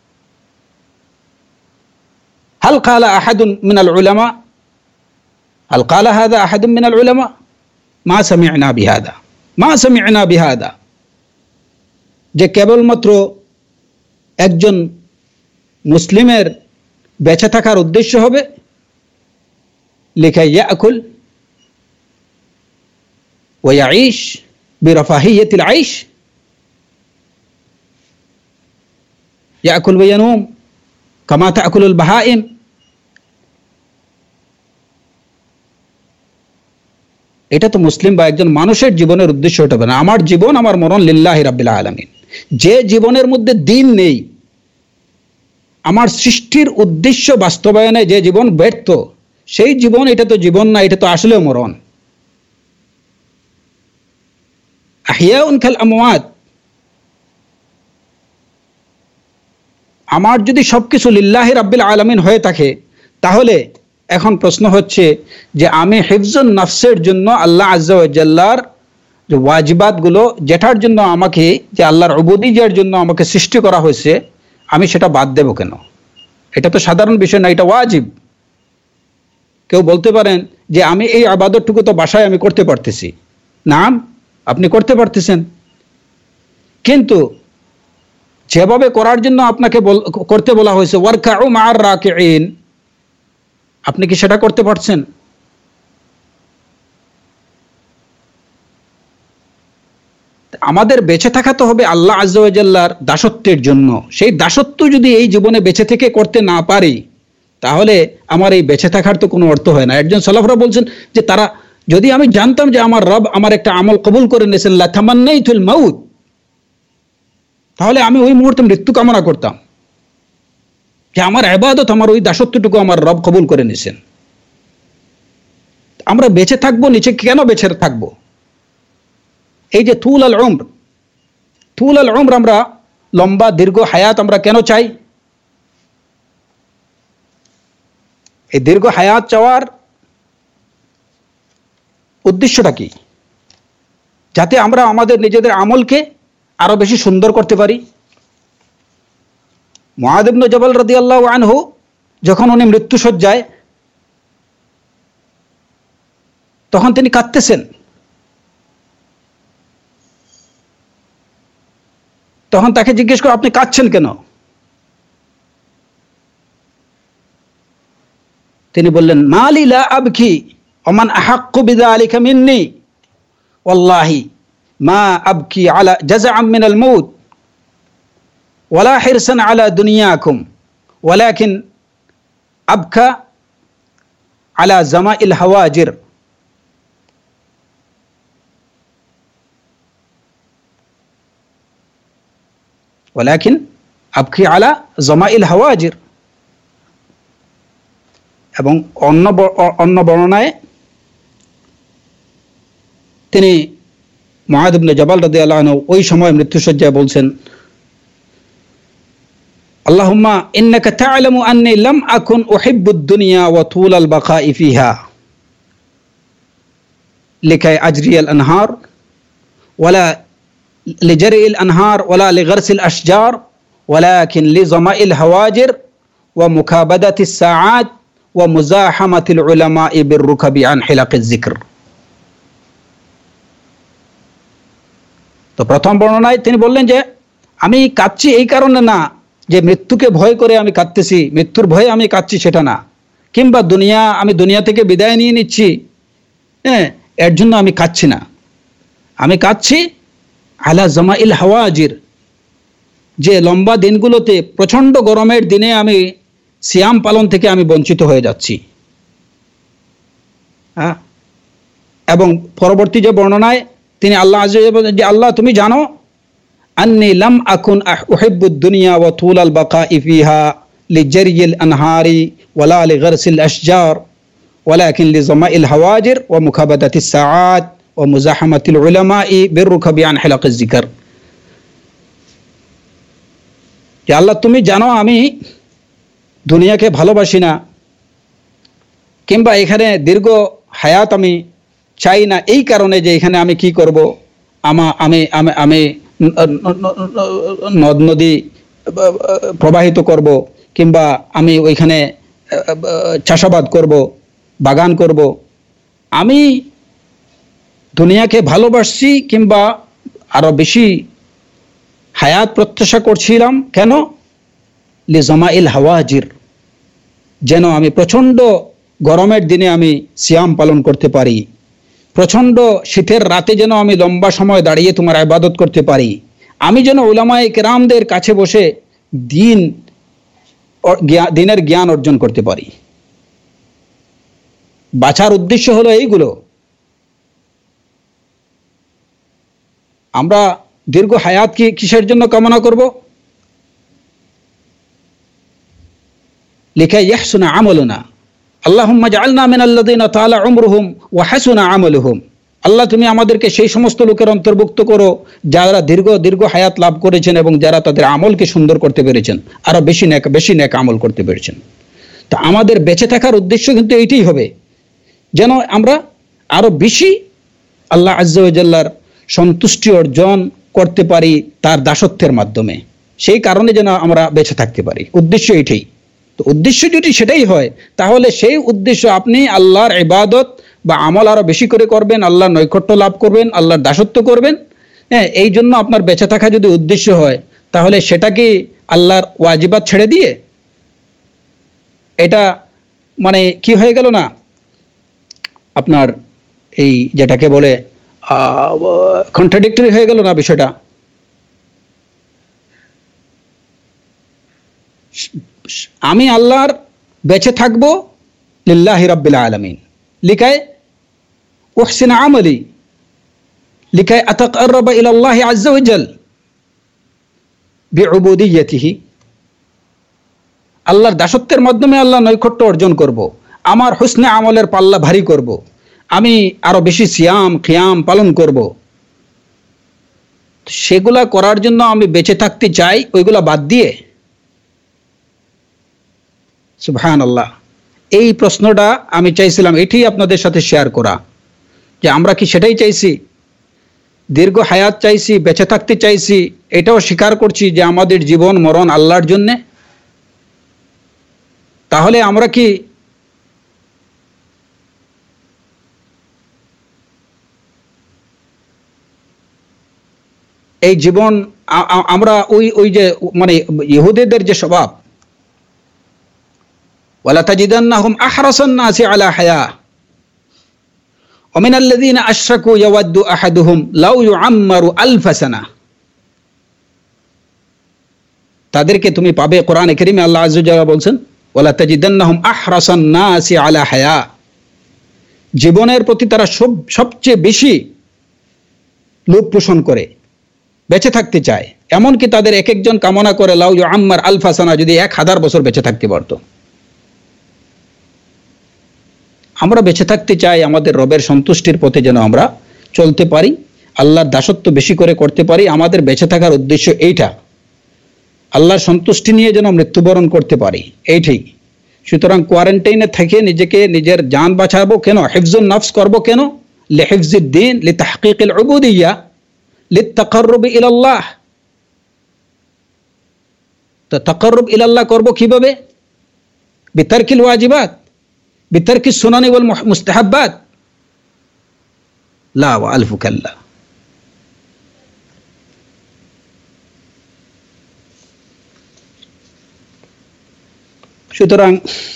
হাল ক্বালা আহাদুন মিনাল উলামা, হাল ক্বালা হাযা আহাদুন মিনাল উলামা? মা সামি'না বিহাদা মা সামি'না বিহাদা, যে কেবলমাত্র একজন মুসলিমের বেঁচে থাকার উদ্দেশ্য হবে লিকাই ইয়াকুল ওয়া ইয়াঈশ বিরাফাহিয়াতিল আইশ, ইয়াকুল ওয়া ইয়ানুম কামা তাকুলুল বাহাইম। এটা তো মুসলিম বা একজন মানুষের জীবনের উদ্দেশ্য হতে পারে না। আমার জীবন, আমার মরণ লিল্লাহি রাব্বিল আলামিন। যে জীবনের মধ্যে দিন নেই, আমার সৃষ্টির উদ্দেশ্য বাস্তবায়নে যে জীবন ব্যর্থ, সেই জীবন এটা তো জীবন না, এটা তো আসলেও মরণ। আহিয়াউন কাল আমওয়াত। আমার যদি সবকিছু লিল্লাহি রাব্বিল আলামিন হয়ে থাকে, তাহলে এখন প্রশ্ন হচ্ছে যে আমি হিফজুন নফসের জন্য আল্লাহ আজ্জা ওয়া জাল্লার যে ওয়াজিবাতগুলো, যেটার জন্য আমাকে, যে আল্লাহর উবুদিয়্যার জন্য আমাকে সৃষ্টি করা হয়েছে, আমি সেটা বাদ দেব কেন? এটা তো সাধারণ বিষয় না, এটা ওয়াজিব। কেউ বলতে পারেন যে আমি এই ইবাদতটুকু তো বাসায় আমি করতে পারতেছি। নাম, আপনি করতে পারতেছেন, কিন্তু যেভাবে করার জন্য আপনাকে করতে বলা হয়েছে ওয়ারকাউ মা'আর রাকিঈন, আপনি কি সেটা করতে পারছেন? আমাদের বেঁচে থাকা তো হবে আল্লাহ আজ্জা ওয়া জাল্লার দাসত্বের জন্য। সেই দাসত্ব যদি এই জীবনে বেঁচে থেকে করতে না পারি, তাহলে আমার এই বেঁচে থাকার তো কোনো অর্থ হয় না। একজন সালাফরা বলছেন যে তারা, যদি আমি জানতাম যে আমার রব আমার একটা আমল কবুল করে নিয়েছেন, লা তামান্নাইতুল মাউত, তাহলে আমি ওই মুহূর্তে মৃত্যু কামনা করতাম, যে আমার ইবাদত, আমার ওই দাসত্বটুকু আমার রব কবুল করে নিয়েছেন। আমরা বেঁচে থাকবো, নিচে কেন বেঁচে থাকবো? এই যে তুল আল উমর, তুল আল উমর, আমরা লম্বা দীর্ঘ হায়াত আমরা কেন চাই? এই দীর্ঘ হায়াত চাওয়ার উদ্দেশ্যটা কি? যাতে আমরা আমাদের নিজেদের আমলকে আরো বেশি সুন্দর করতে পারি। মুআয ইবনে জাবাল রাদিয়াল্লাহু আনহু যখন উনি মৃত্যুশয্যায়, তখন তিনি কাঁদতেছেন। তখন তাকে জিজ্ঞেস করে, আপনি কাঁদছেন কেন? তিনি বললেন, মালি লা আবকি ওমান আহাক্কু বিযালিকা মিন্নি ওয়াল্লাহি মা আবকি আলা জাযাআম মিনাল মাউত ওয়ালা হিরসান আলা দুনিয়াকুম ওয়ালাকিন আবকা আলা জামাইল হাওয়াজির। ওয়ালাকিন আবকি আলা জামাইল হাওয়াজির। এবং অন্য অন্য বর্ণনায় তিনি মুআয ইবনে জাবাল রাদিয়াল্লাহু আনহু ওই সময় মৃত্যুশয্যায় বলছেন, আল্লাহুম্মা ইন্নাকা তা'লামু আন্নী লাম আকুন উহিব্বুদ দুনিয়া ওয়া তুলাল বাকাই ফিহা লিকাই আজরিয়াল আনহার ওয়ালা লিজারিল আনহার ওয়ালা লিগারসিল আশজার ওয়ালাকিন লিজামাইল হাওয়াজির ওয়া মুকাবাদাতিস সাআত ওয়া মুযাহামাতিল উলামা'i বিররুকাবি আন হিলাকিজ যিকর। তো প্রথম বর্ণনায় তিনি বললেন যে আমি কাঁদছি এই কারণে না যে মৃত্যুকে ভয় করে আমি কাঁদতেছি, মৃত্যুর ভয়ে আমি কাঁদছি সেটা না, কিংবা দুনিয়া, আমি দুনিয়া থেকে বিদায় নিয়ে নিচ্ছি, হ্যাঁ, এর জন্য আমি কাঁদছি না। আমি কাঁদছি আলা জামাইল হাওয়াজির, যে লম্বা দিনগুলোতে, প্রচণ্ড গরমের দিনে আমি সিয়াম পালন থেকে আমি বঞ্চিত হয়ে যাচ্ছি। হ্যাঁ, এবং পরবর্তী যে বর্ণনায় তিনি আল্লাহ আযজা ওয়া জাল্লা, যে আল্লাহ তুমি জানো, আন্নী লাম আকুন উহিব্বুদ দুনিয়া ওয়া তুলাল বাকাই ফিহা লিজারিল আনহারি ওয়ালা লিগারসিল আশজার ওয়ালাকিন লিজামাইল হাওয়াজির ওয়া মুকাবাদাতিস সাআত ওয়া মুযাহামাতিল উলামা'i বিররুকাবি আন হিলাকিজ যিকর। যে আল্লাহ তুমি জানো আমি দুনিয়াকে ভালোবাসি না, কিংবা এখানে দীর্ঘ হায়াত আমি চাই না, এই কারণে যে এখানে আমি কি করব, আমা আমি আমি আমি নদ নদী প্রবাহিত করব, কিংবা আমি ওইখানে চাষাবাদ করব, বাগান করব। আমি দুনিয়াকে ভালোবাসছি কিংবা আরো বেশি হায়াত প্রত্যাশা করছিলাম, কেন? লিজামাইল হাওয়াজির, যেন আমি প্রচণ্ড গরমের দিনে আমি সিয়াম পালন করতে পারি, প্রচণ্ড শীতের রাতে যেন আমি লম্বা সময় দাঁড়িয়ে তোমার ইবাদত করতে পারি, আমি যেন উলামায়ে কেরামদের কাছে বসে দিন দিনের জ্ঞান অর্জন করতে পারি। বাঁচার উদ্দেশ্য হলো এইগুলো। আমরা দীর্ঘ হায়াত কি কিসের জন্য কামনা করব? লিকাই ইয়াহসুনা আমালুনা, আল্লাহুম্মা জাআলনা মিনাল্লাযিনা তালা উমরুহুম ওয়া হাসুনা আমালুহুম। আল্লাহ তুমি আমাদেরকে সেই সমস্ত লোকের অন্তর্ভুক্ত করো যারা দীর্ঘ দীর্ঘ হায়াত লাভ করেছেন এবং যারা তাদের আমলকে সুন্দর করতে পেরেছেন, আরো বেশি নেক বেশি নেক আমল করতে পেরেছেন। তা আমাদের বেঁচে থাকার উদ্দেশ্য কিন্তু এইটাই হবে, যেন আমরা আরো বেশি আল্লাহ আজ্জা ওয়া জাল্লার সন্তুষ্টি অর্জন করতে পারি তার দাসত্বের মাধ্যমে। সেই কারণে যেন আমরা বেঁচে থাকতে পারি, উদ্দেশ্য এটাই। তো উদ্দেশ্য যদি সেটাই হয়, তাহলে সেই উদ্দেশ্য আপনি আল্লাহর ইবাদত বা আমল আরো বেশি করে করবেন, আল্লাহর নৈকট্য লাভ করবেন, আল্লাহর দাসত্ব করবেন। হ্যাঁ, এই জন্য আপনার বেঁচে থাকা যদি উদ্দেশ্য হয়, তাহলে সেটা কি আল্লাহর ওয়াজিবাত ছেড়ে দিয়ে এটা মানে কি হয়ে গেল না আপনার এই যেটাকে বলে কন্ট্রাডিক্টরি হয়ে গেল না বিষয়টা? আমি আল্লাহর বেঁচে থাকবো লিল্লাহি রাব্বিল আলামিন, লিখায় উহসিন আমলি, লিখায় আতাকাররাবা ইলাল্লাহি আজ্জা ওয়া জাল বিউবুদিয়্যাতিহি, আল্লাহর দাসত্বের মাধ্যমে আল্লাহর নৈকট্য অর্জন করব, আমার হুসনে আমলের পাল্লা ভারী করব, আমি আরো বেশি সিয়াম কিয়াম পালন করব। সেগুলা করার জন্য আমি বেঁচে থাকতে চাই, ওইগুলা বাদ দিয়ে। সুবহানাল্লাহ, এই প্রশ্নটা আমি চাইছিলাম এটাই আপনাদের সাথে শেয়ার করা, যে আমরা কি সেটাই চাইছি? দীর্ঘ হায়াত চাইছি, বেঁচে থাকতে চাইছি, এটাও স্বীকার করছি যে আমাদের জীবন মরণ আল্লাহর জন্যে। তাহলে আমরা কি এই জীবন আমরা ওই ওই যে মানে ইহুদিদের যে স্বভাব, ওয়ালা তাজিদান্নাহুম আহরাসান নাসি আলা হায়া ওয়া মিনাল্লাযিনা আশরাকু ইয়াওয়াদ্দু আহাদুহুম লাউ ইউআম্মারু আলফা সানা, তাদেরকে তুমি পাবে কোরআনে কারীমে আল্লাহ আযজা ওয়া জাল্লা বলছেন ওয়ালা তাজিদান্নাহুম আহরাসান নাসি আলা হায়া, জীবনের প্রতি তারা সব সবচেয়ে বেশি লোভ পোষণ করে, বেঁচে থাকতে চায়। এমনকি তাদের এক একজন কামনা করে লাউ ইউআম্মার আলফা সানা, যদি এক হাজার বছর বেঁচে থাকতে পারতো। আমরা বেঁচে থাকতে চাই আমাদের রবের সন্তুষ্টির পথে, যেন আমরা চলতে পারি, আল্লাহর দাসত্ব বেশি করে করতে পারি। আমাদের বেঁচে থাকার উদ্দেশ্য এইটা, আল্লাহর সন্তুষ্টি নিয়ে যেন মৃত্যুবরণ করতে পারি, এইটাই। সুতরাং কোয়ারেন্টাইনে থেকে নিজেকে নিজের জান বাঁচাবো কেন? হিফজুন নফস করবো কেন? লিহিফজিদ দ্বীন, লিতাহকিকিল উবুদিয়্যাহ, লিতাকাররুব ইলাল্লাহ। তো তাকাররুব ইলাল্লাহ করবো কিভাবে? বিতারকিল ওয়াজিবাত, বিতারকিস সুনানি ওয়াল মুস্তাহাব্বাত, লা ওয়া আলফু কাল্লা। সুতরাং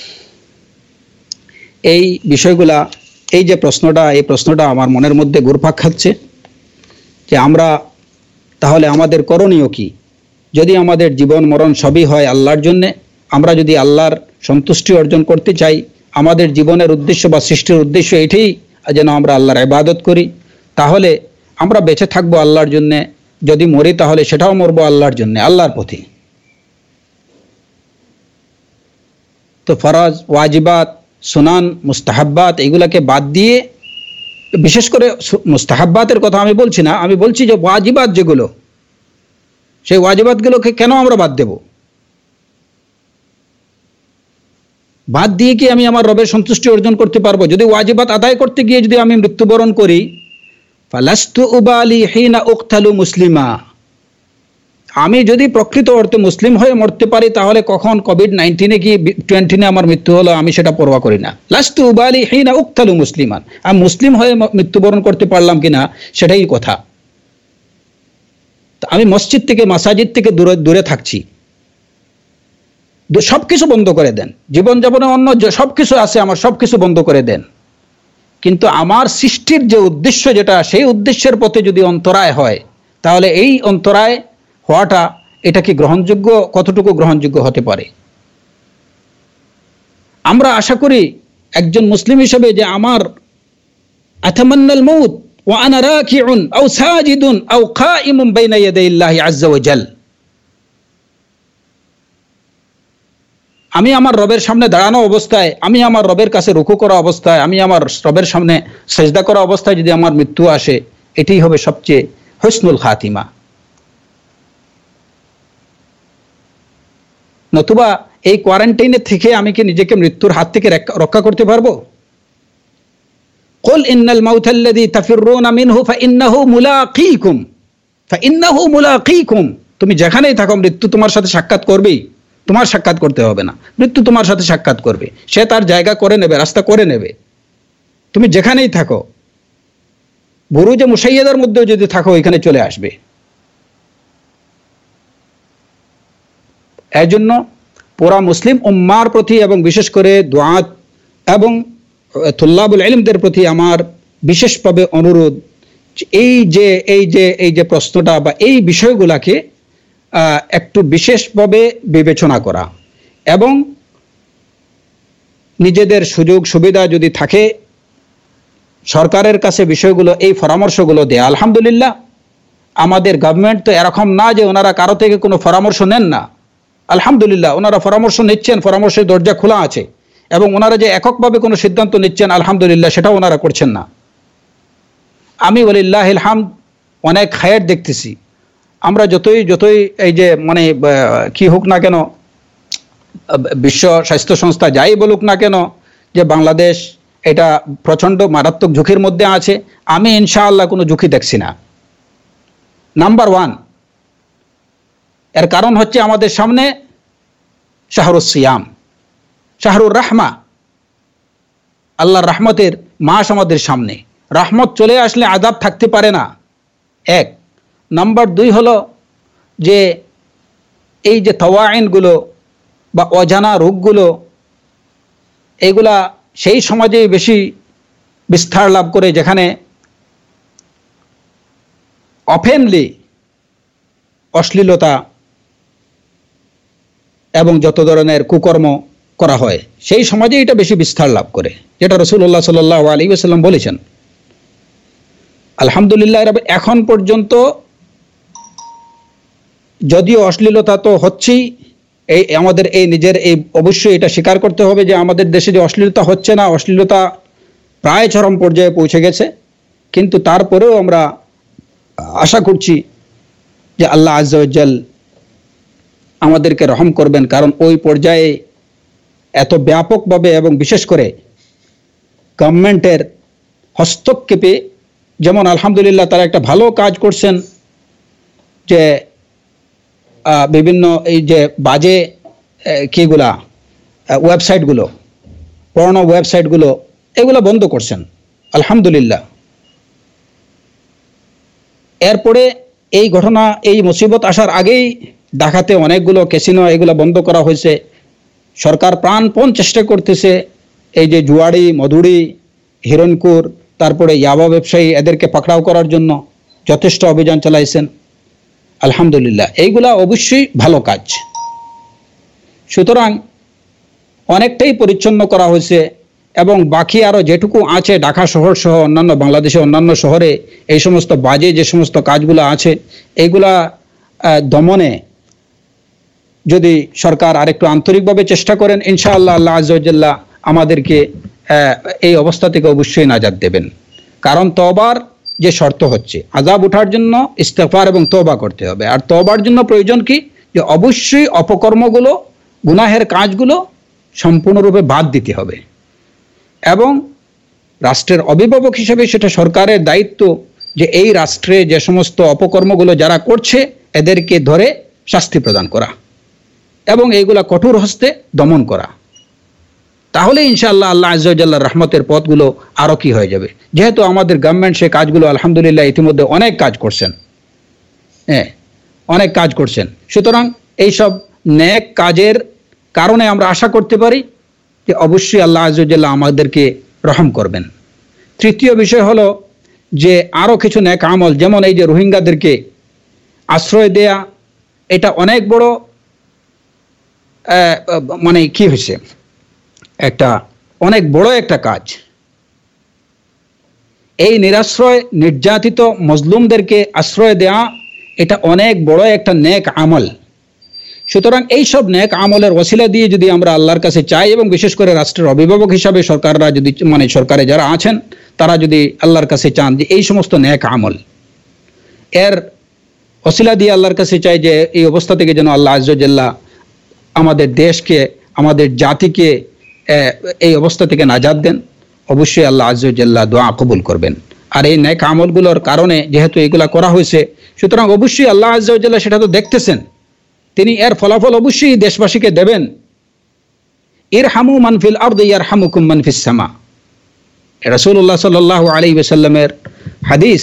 এই বিষয়গুলা, এই যে প্রশ্নটা, এই প্রশ্নটা আমার মনের মধ্যে ঘুরপাক খাচ্ছে যে আমরা তাহলে আমাদের করণীয় কি? যদি আমাদের জীবন মরণ সবই হয় আল্লাহর জন্যে, আমরা যদি আল্লাহর সন্তুষ্টি অর্জন করতে চাই, আমাদের জীবনের উদ্দেশ্য বা সৃষ্টির উদ্দেশ্য এটাই যেন আমরা আল্লাহর ইবাদত করি, তাহলে আমরা বেঁচে থাকবো আল্লাহর জন্যে। যদি মরি তাহলে সেটাও মরবো আল্লাহর জন্যে, আল্লাহর পথে। তো ফরজ, ওয়াজিবাত, সুনান, মুস্তাহাব্বাত এগুলাকে বাদ দিয়ে, বিশেষ করে মুস্তাহাব্বাতের কথা আমি বলছি না, আমি বলছি যে ওয়াজিবাত যেগুলো, সেই ওয়াজিবাতগুলোকে কেন আমরা বাদ দেব? বাদ দিয়ে কি আমি আমার রবের সন্তুষ্টি অর্জন করতে পারবো? যদি ওয়াজিবাত আদায় করতে গিয়ে যদি আমি মৃত্যুবরণ করি, ফালাস্তু উবালি হিনা উকতালু মুসলিমা, আমি যদি প্রকৃত অর্থে মুসলিম হয়ে মরতে পারি তাহলে কখন কোভিড নাইন্টিনে কি টোয়েন্টিনে আমার মৃত্যু হলো আমি সেটা পরোয়া করি না। লাস্তু উবালি হিনা উক্তালু মুসলিমান, আমি মুসলিম হয়ে মৃত্যুবরণ করতে পারলাম কিনা সেটাই কথা। আমি মসজিদ থেকে মাসাজিদ থেকে দূরে দূরে থাকছি, সব কিছু বন্ধ করে দেন, জীবনযাপনে অন্য সব কিছু আছে আমার সব কিছু বন্ধ করে দেন, কিন্তু আমার সৃষ্টির যে উদ্দেশ্য যেটা সেই উদ্দেশ্যের পথে যদি অন্তরায় হয় তাহলে এই অন্তরায় হওয়াটা এটা কি গ্রহণযোগ্য, কতটুকু গ্রহণযোগ্য হতে পারে? আমরা আশা করি একজন মুসলিম হিসেবে যে আমার আতামান্নাল মাউত ওয়া আনা রাকিউন আও সাজিদুন আও কাইমুন বাইনা ইয়াদাইল্লাহি আযজা ওয়া জাল, আমি আমার রবের সামনে দাঁড়ানো অবস্থায়, আমি আমার রবের কাছে রুকু করা অবস্থায়, আমি আমার রবের সামনে সেজদা করা অবস্থায় যদি আমার মৃত্যু আসে, এটাই হবে সবচেয়ে হুসনুল খাতিমা। নতুবা এই কোয়ারেন্টাইনে থেকে আমি কি নিজেকে মৃত্যুর হাত থেকে রক্ষা করতে পারবো? কুল ইন্নাল মাউতাল্লাযী তাফিররুনা মিনহু ফাইন্নাহু মুলাকীকুম ফাইন্নাহু মুলাকীকুম, তুমি যেখানেই থাকো মৃত্যু তোমার সাথে সাক্ষাৎ করবেই, তোমার সাক্ষাৎ করতে হবে না, মৃত্যু তোমার সাথে সাক্ষাৎ করবে, সে তার জায়গা করে নেবে, রাস্তা করে নেবে। তুমি যেখানেই থাকো, বুরুজে মুশাইয়াদার মধ্যেও যদি থাকো এখানে চলে আসবে। এই জন্য পুরা মুসলিম উম্মার প্রতি এবং বিশেষ করে দুআত এবং তুল্লাবুল ইলমদের প্রতি আমার বিশেষভাবে অনুরোধ, এই যে এই যে এই যে প্রশ্নটা বা এই বিষয়গুলোকে একটু বিশেষভাবে বিবেচনা করা এবং নিজেদের সুযোগ সুবিধা যদি থাকে সরকারের কাছে বিষয়গুলো এই পরামর্শগুলো দেয়া। আলহামদুলিল্লাহ আমাদের গভর্নমেন্ট তো এরকম না যে ওনারা কারো থেকে কোনো পরামর্শ নেন না, আলহামদুলিল্লাহ ওনারা পরামর্শ নিচ্ছেন, পরামর্শের দরজা খোলা আছে, এবং ওনারা যে এককভাবে কোনো সিদ্ধান্ত নিচ্ছেন আলহামদুলিল্লাহ সেটাও ওনারা করছেন না। আমি ওয়ালিল্লাহিল হামদ অনেক খায়ের দেখতেছি। আমরা যতই যতই এই যে মানে কি হোক না কেন, বিশ্ব স্বাস্থ্য সংস্থা যাই বলুক না কেন যে বাংলাদেশ এটা প্রচণ্ড মারাত্মক ঝুঁকির মধ্যে আছে, আমি ইনশাআল্লাহ কোনো ঝুঁকি দেখছি না। নাম্বার ওয়ান, এর কারণ হচ্ছে আমাদের সামনে শাহরুস সিয়াম, শাহরুর রাহমা, আল্লাহর রহমতের মাস আমাদের সামনে। রহমত চলে আসলে আযাব থাকতে পারে না, এক। নাম্বার দুই হলো যে এই যে তাওয়াইনগুলো বা অজানা রোগগুলো এইগুলা সেই সমাজে বেশি বিস্তার লাভ করে যেখানে অফেনলি অশ্লীলতা এবং যত ধরনের কুকর্ম করা হয় সেই সমাজে এটা বেশি বিস্তার লাভ করে, যেটা রাসূলুল্লাহ সাল্লাল্লাহু আলাইহি ওয়াসাল্লাম বলেছেন। আলহামদুলিল্লাহ এখন পর্যন্ত যদিও অশ্লীলতা তো হচ্ছেই, এই আমাদের এই নিজের এই অবশ্যই এটা স্বীকার করতে হবে যে আমাদের দেশে যে অশ্লীলতা হচ্ছে না, অশ্লীলতা প্রায় চরম পর্যায়ে পৌঁছে গেছে, কিন্তু তারপরেও আমরা আশা করছি যে আল্লাহ আজ্জা ওয়া জাল আমাদেরকে রহম করবেন, কারণ ওই পর্যায়ে এত ব্যাপকভাবে এবং বিশেষ করে গভর্নমেন্টের হস্তক্ষেপে, যেমন আলহামদুলিল্লাহ তারা একটা ভালো কাজ করছেন যে বিভিন্ন এই যে বাজে কিগুলা ওয়েবসাইটগুলো, পর্নো ওয়েবসাইটগুলো, এগুলো বন্ধ করছেন আলহামদুলিল্লাহ। এরপরে এই ঘটনা, এই মুসিবত আসার আগেই ঢাকাতে অনেকগুলো ক্যাসিনো এগুলো বন্ধ করা হয়েছে। সরকার প্রাণপণ চেষ্টা করতেছে এই যে জুয়াড়ি, মধুড়ি, হিরণকুর, তারপরে ইয়াবা ব্যবসায়ী এদেরকে পাকড়াও করার জন্য যথেষ্ট অভিযান চালাইছেন আলহামদুলিল্লাহ। এইগুলা অবশ্যই ভালো কাজ। সুতরাং অনেকটাই পরিচ্ছন্ন করা হয়েছে এবং বাকি আরও যেটুকু আছে ঢাকা শহর সহ অন্যান্য বাংলাদেশের অন্যান্য শহরে এই সমস্ত বাজে যে সমস্ত কাজগুলো আছে এইগুলা দমনে যদি সরকার আরেকটু আন্তরিকভাবে চেষ্টা করেন ইনশাআল্লাহ আল্লাহ আজ্জা ওয়া জাল্লা আমাদেরকে এই অবস্থা থেকে অবশ্যই নাজাত দেবেন। কারণ তওবার যে শর্ত হচ্ছে আযাব ওঠার জন্য ইস্তিগফার এবং তওবা করতে হবে, আর তওবার জন্য প্রয়োজন কি যে অবশ্যই অপকর্মগুলো, গুনাহের কাজগুলো সম্পূর্ণরূপে বাদ দিতে হবে, এবং রাষ্ট্রের অভিভাবক হিসেবে সেটা সরকারের দায়িত্ব যে এই রাষ্ট্রে যে সমস্ত অপকর্মগুলো যারা করছে এদেরকে ধরে শাস্তি প্রদান করা এবং এইগুলা কঠোর হস্তে দমন করা। তাহলে ইনশাআল্লাহ আল্লাহ আজ্জা ওয়া জাল্লার রহমতের পথগুলো আরও কি হয়ে যাবে। যেহেতু আমাদের গভর্নমেন্ট সে কাজগুলো আলহামদুলিল্লাহ ইতিমধ্যে অনেক কাজ করছেন, হ্যাঁ অনেক কাজ করছেন। সুতরাং এইসব নেক কাজের কারণে আমরা আশা করতে পারি যে অবশ্যই আল্লাহ আজ্জা ওয়া জাল্লা আমাদেরকে রহম করবেন। তৃতীয় বিষয় হলো যে আরও কিছু নেক আমল, যেমন এই যে রোহিঙ্গাদেরকে আশ্রয় দেয়া, এটা অনেক বড় মানে কি হয়েছে, একটা অনেক বড় একটা কাজ। এই নিরাশ্রয় নির্যাতিত মজলুমদেরকে আশ্রয় দেয়া এটা অনেক বড় একটা নেক আমল। সুতরাং এই সব নেক আমলের ওসিলা দিয়ে যদি আমরা আল্লাহর কাছে চাই, এবং বিশেষ করে রাষ্ট্রের অভিভাবক হিসাবে সরকাররা যদি মানে সরকারে যারা আছেন তারা যদি আল্লাহর কাছে চান যে এই সমস্ত নেক আমল এর ওসিলা দিয়ে আল্লাহর কাছে চাই যে এই অবস্থা থেকে যেন আল্লাহ আজ্জা ওয়া জাল্লা আমাদের দেশকে, আমাদের জাতিকে এই অবস্থা থেকে নাজাত দেন, অবশ্যই আল্লাহ আজ্জা ওয়া জাল্লা দোয়া কবুল করবেন। আর এই নেক আমলগুলোর কারণে যেহেতু এগুলা করা হয়েছে, সুতরাং অবশ্যই আল্লাহ আজ্জা ওয়া জাল্লা সেটা তো দেখতেছেন, তিনি এর ফলাফল অবশ্যই দেশবাসীকে দেবেন। ইরহামু মান ফিল আরদি ইয়ারহামুকুম মান ফিস সামা, রাসূলুল্লাহ সাল্লাল্লাহু আলাইহি ওয়াসাল্লামের হাদিস,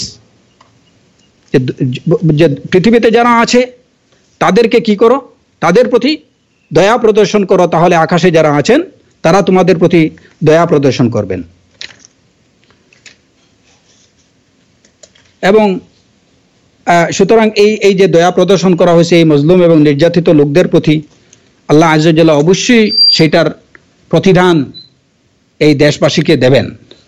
যে পৃথিবীতে যারা আছে তাদেরকে কি করো, তাদের প্রতি দয়া প্রদর্শন করো, তাহলে আকাশে যারা আছেন তারা তোমাদের প্রতি দয়া প্রদর্শন করবেন। এবং সুতরাং এই এই যে দয়া প্রদর্শন করা হয়েছে এই মজলুম এবং নির্যাতিত লোকদের প্রতি, আল্লাহ আজ্জা ওয়া জাল্লা অবশ্যই সেটার প্রতিদান এই দেশবাসীকে দেবেন।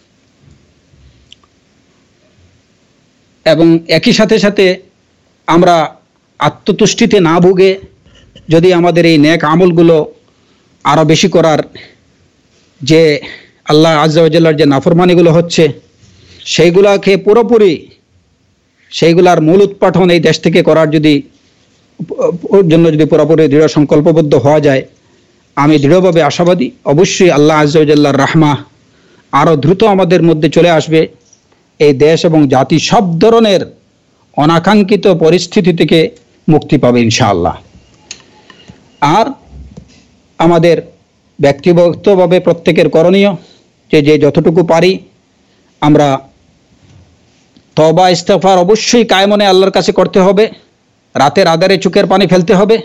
এবং একই সাথে সাথে আমরা আত্মতুষ্টিতে না ভুগে যদি আমাদের এই নেক আমলগুলো আরও বেশি করার, যে আল্লাহ আজ্জা ওয়া জাল্লার যে নাফরমানিগুলো হচ্ছে সেইগুলাকে পুরোপুরি, সেইগুলার মূল উৎপাটন এই দেশ থেকে করার যদি ওর জন্য যদি পুরোপুরি দৃঢ় সংকল্পবদ্ধ হওয়া যায়, আমি দৃঢ়ভাবে আশাবাদী অবশ্যই আল্লাহ আজ্জা ওয়া জাল্লার রাহমা আরও দ্রুত আমাদের মধ্যে চলে আসবে। এই দেশ এবং জাতি সব ধরনের অনাকাঙ্ক্ষিত পরিস্থিতি থেকে মুক্তি পাবে ইনশাআল্লাহ। আর আমাদের ব্যক্তিগতভাবে প্রত্যেকের করণীয় যে যে যতটুকু পারি আমরা তওবা ইস্তেগফার অবশ্যই কায়মনে আল্লাহর কাছে করতে হবে, রাতের আঁধারে চোখের পানি ফেলতে হবে,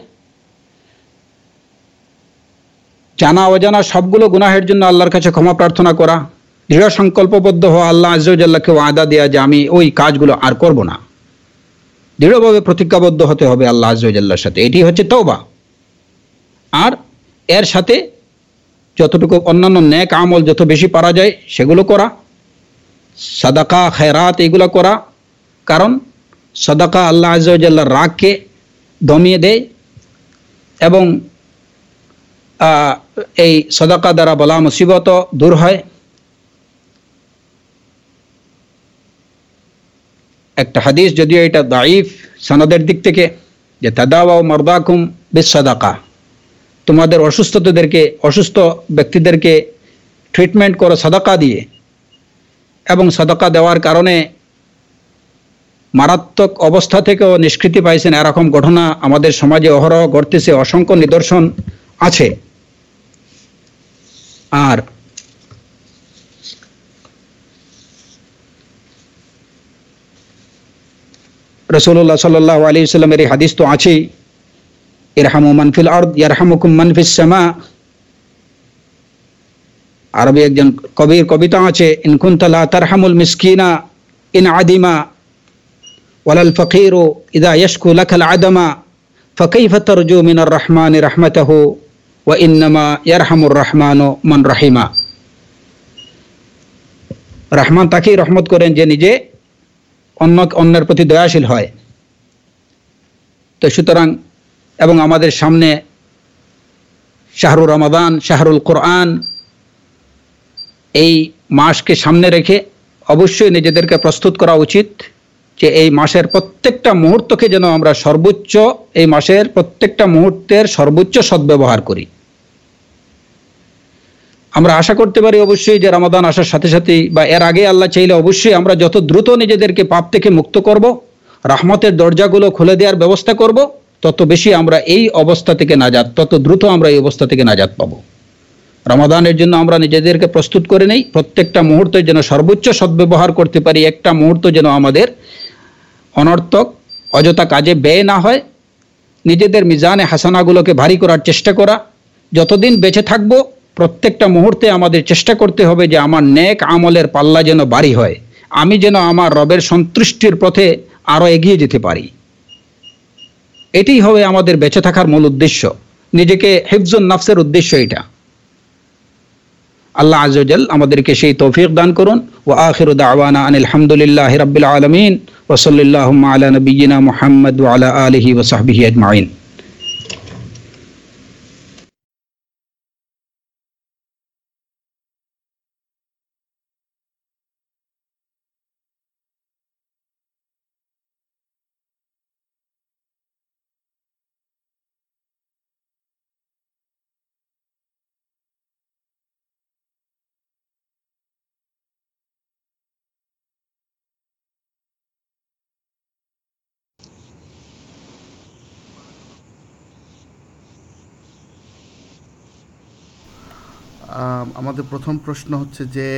জানা অজানা সবগুলো গুনাহের জন্য আল্লাহর কাছে ক্ষমা প্রার্থনা করা, দৃঢ় সংকল্পবদ্ধ হওয়া, আল্লাহ আজ্জা ওয়া জাল্লাকে ওয়াদা দেয়া যে আমি ওই কাজগুলো আর করব না, দৃঢ়ভাবে প্রতিজ্ঞাবদ্ধ হতে হবে আল্লাহ আজ্জা ওয়া জাল্লার সাথে, এটি হচ্ছে তওবা। আর এর সাথে যতটুকু অন্যান্য নেক আমল যত বেশি পারা যায় সেগুলো করা, সাদাকা খেরাত এগুলো করা, কারণ সাদাকা আল্লাহ আজ্জা ওয়া জাল্লার রাগকে দমিয়ে দেয় এবং এই সাদাকা দ্বারা বলা মুসিবত দূর হয়। একটা হাদিস, যদিও এটা দাঈফ সনদের দিক থেকে, যে তাদাওয়াউ মারদাকুম বিসসাদাকা, তোমাদের অসুস্থতাদেরকে অসুস্থ ব্যক্তিদেরকে ট্রিটমেন্ট করো সাদাকা দিয়ে। এবং সাদাকা দেওয়ার কারণে মারাত্মক অবস্থা থেকেও নিষ্কৃতি পাইছেন, এরকম ঘটনা আমাদের সমাজে অহরহ ঘটতেছে, অসংখ্য নিদর্শন আছে। আর রাসূলুল্লাহ সাল্লাল্লাহু আলাইহি ওয়াসাল্লামের এই হাদিস তো আছেই, ইরহামু মান ফিল আরদ ইয়ারহামুকুম মান ফিস সামা। আরবি একজন কবির কবিতা আছে, ইন কুনতা লা তারহামুল মিসকিনা ইন আদিমা ওয়ালাল ফাকিরু ইযা ইয়াশকু লাকাল আদামা ফাকাইফা তারজু মিনার রহমানি রাহমাতাহু ওয়া ইন্নামা ইয়ারহামুর রহমানু মান রাহিমা। রহমান তাকেই রহমত করেন যে নিজে অন্য অন্যের প্রতি দয়াশীল হয়। তো সুতরাং এবং আমাদের সামনে শাহরুর রমাদান, শাহরুল কোরআন, এই মাসকে সামনে রেখে অবশ্যই নিজেদেরকে প্রস্তুত করা উচিত যে এই মাসের প্রত্যেকটা মুহূর্তকে যেন আমরা সর্বোচ্চ, এই মাসের প্রত্যেকটা মুহূর্তের সর্বোচ্চ সদ্ব্যবহার করি। আমরা আশা করতে পারি অবশ্যই যে রমাদান আসার সাথে সাথেই বা এর আগে আল্লাহ চাইলে অবশ্যই আমরা যত দ্রুত নিজেদেরকে পাপ থেকে মুক্ত করব, রহমতের দরজাগুলো খুলে দেওয়ার ব্যবস্থা করব, তত বেশি আমরা এই অবস্থা থেকে নাজাত, তত দ্রুত আমরা এই অবস্থা থেকে নাজাত পাবো। রমাদানের জন্য আমরা নিজেদেরকে প্রস্তুত করে নেই, প্রত্যেকটা মুহূর্তে যেন সর্বোচ্চ সদ্ব্যবহার করতে পারি, একটা মুহূর্ত যেন আমাদের অনর্থক অযথা কাজে ব্যয় না হয়। নিজেদের মিজানে হাসানাগুলোকে ভারী করার চেষ্টা করা, যতদিন বেঁচে থাকবো প্রত্যেকটা মুহূর্তে আমাদের চেষ্টা করতে হবে যে আমার নেক আমলের পাল্লা যেন ভারী হয়, আমি যেন আমার রবের সন্তুষ্টির পথে আরও এগিয়ে যেতে পারি। এটি হবে আমাদের বেঁচে থাকার মূল উদ্দেশ্য, নিজেকে হিফজুন নাফসের উদ্দেশ্য এটা। আল্লাহ আযজা ওয়া জাল আমাদেরকে সেই তৌফিক দান করুন। ওয়া আখিরু দাওয়ানা আনিল হামদুলিল্লাহি রাব্বিল আলামিন ওয়া সাল্লাল্লাহু আলা নাবিয়্যিনা মুহাম্মদ ওয়া আলা আলিহি ওয়া সাহবিহি আজমাইন। আমাদের প্রথম প্রশ্ন হচ্ছে যে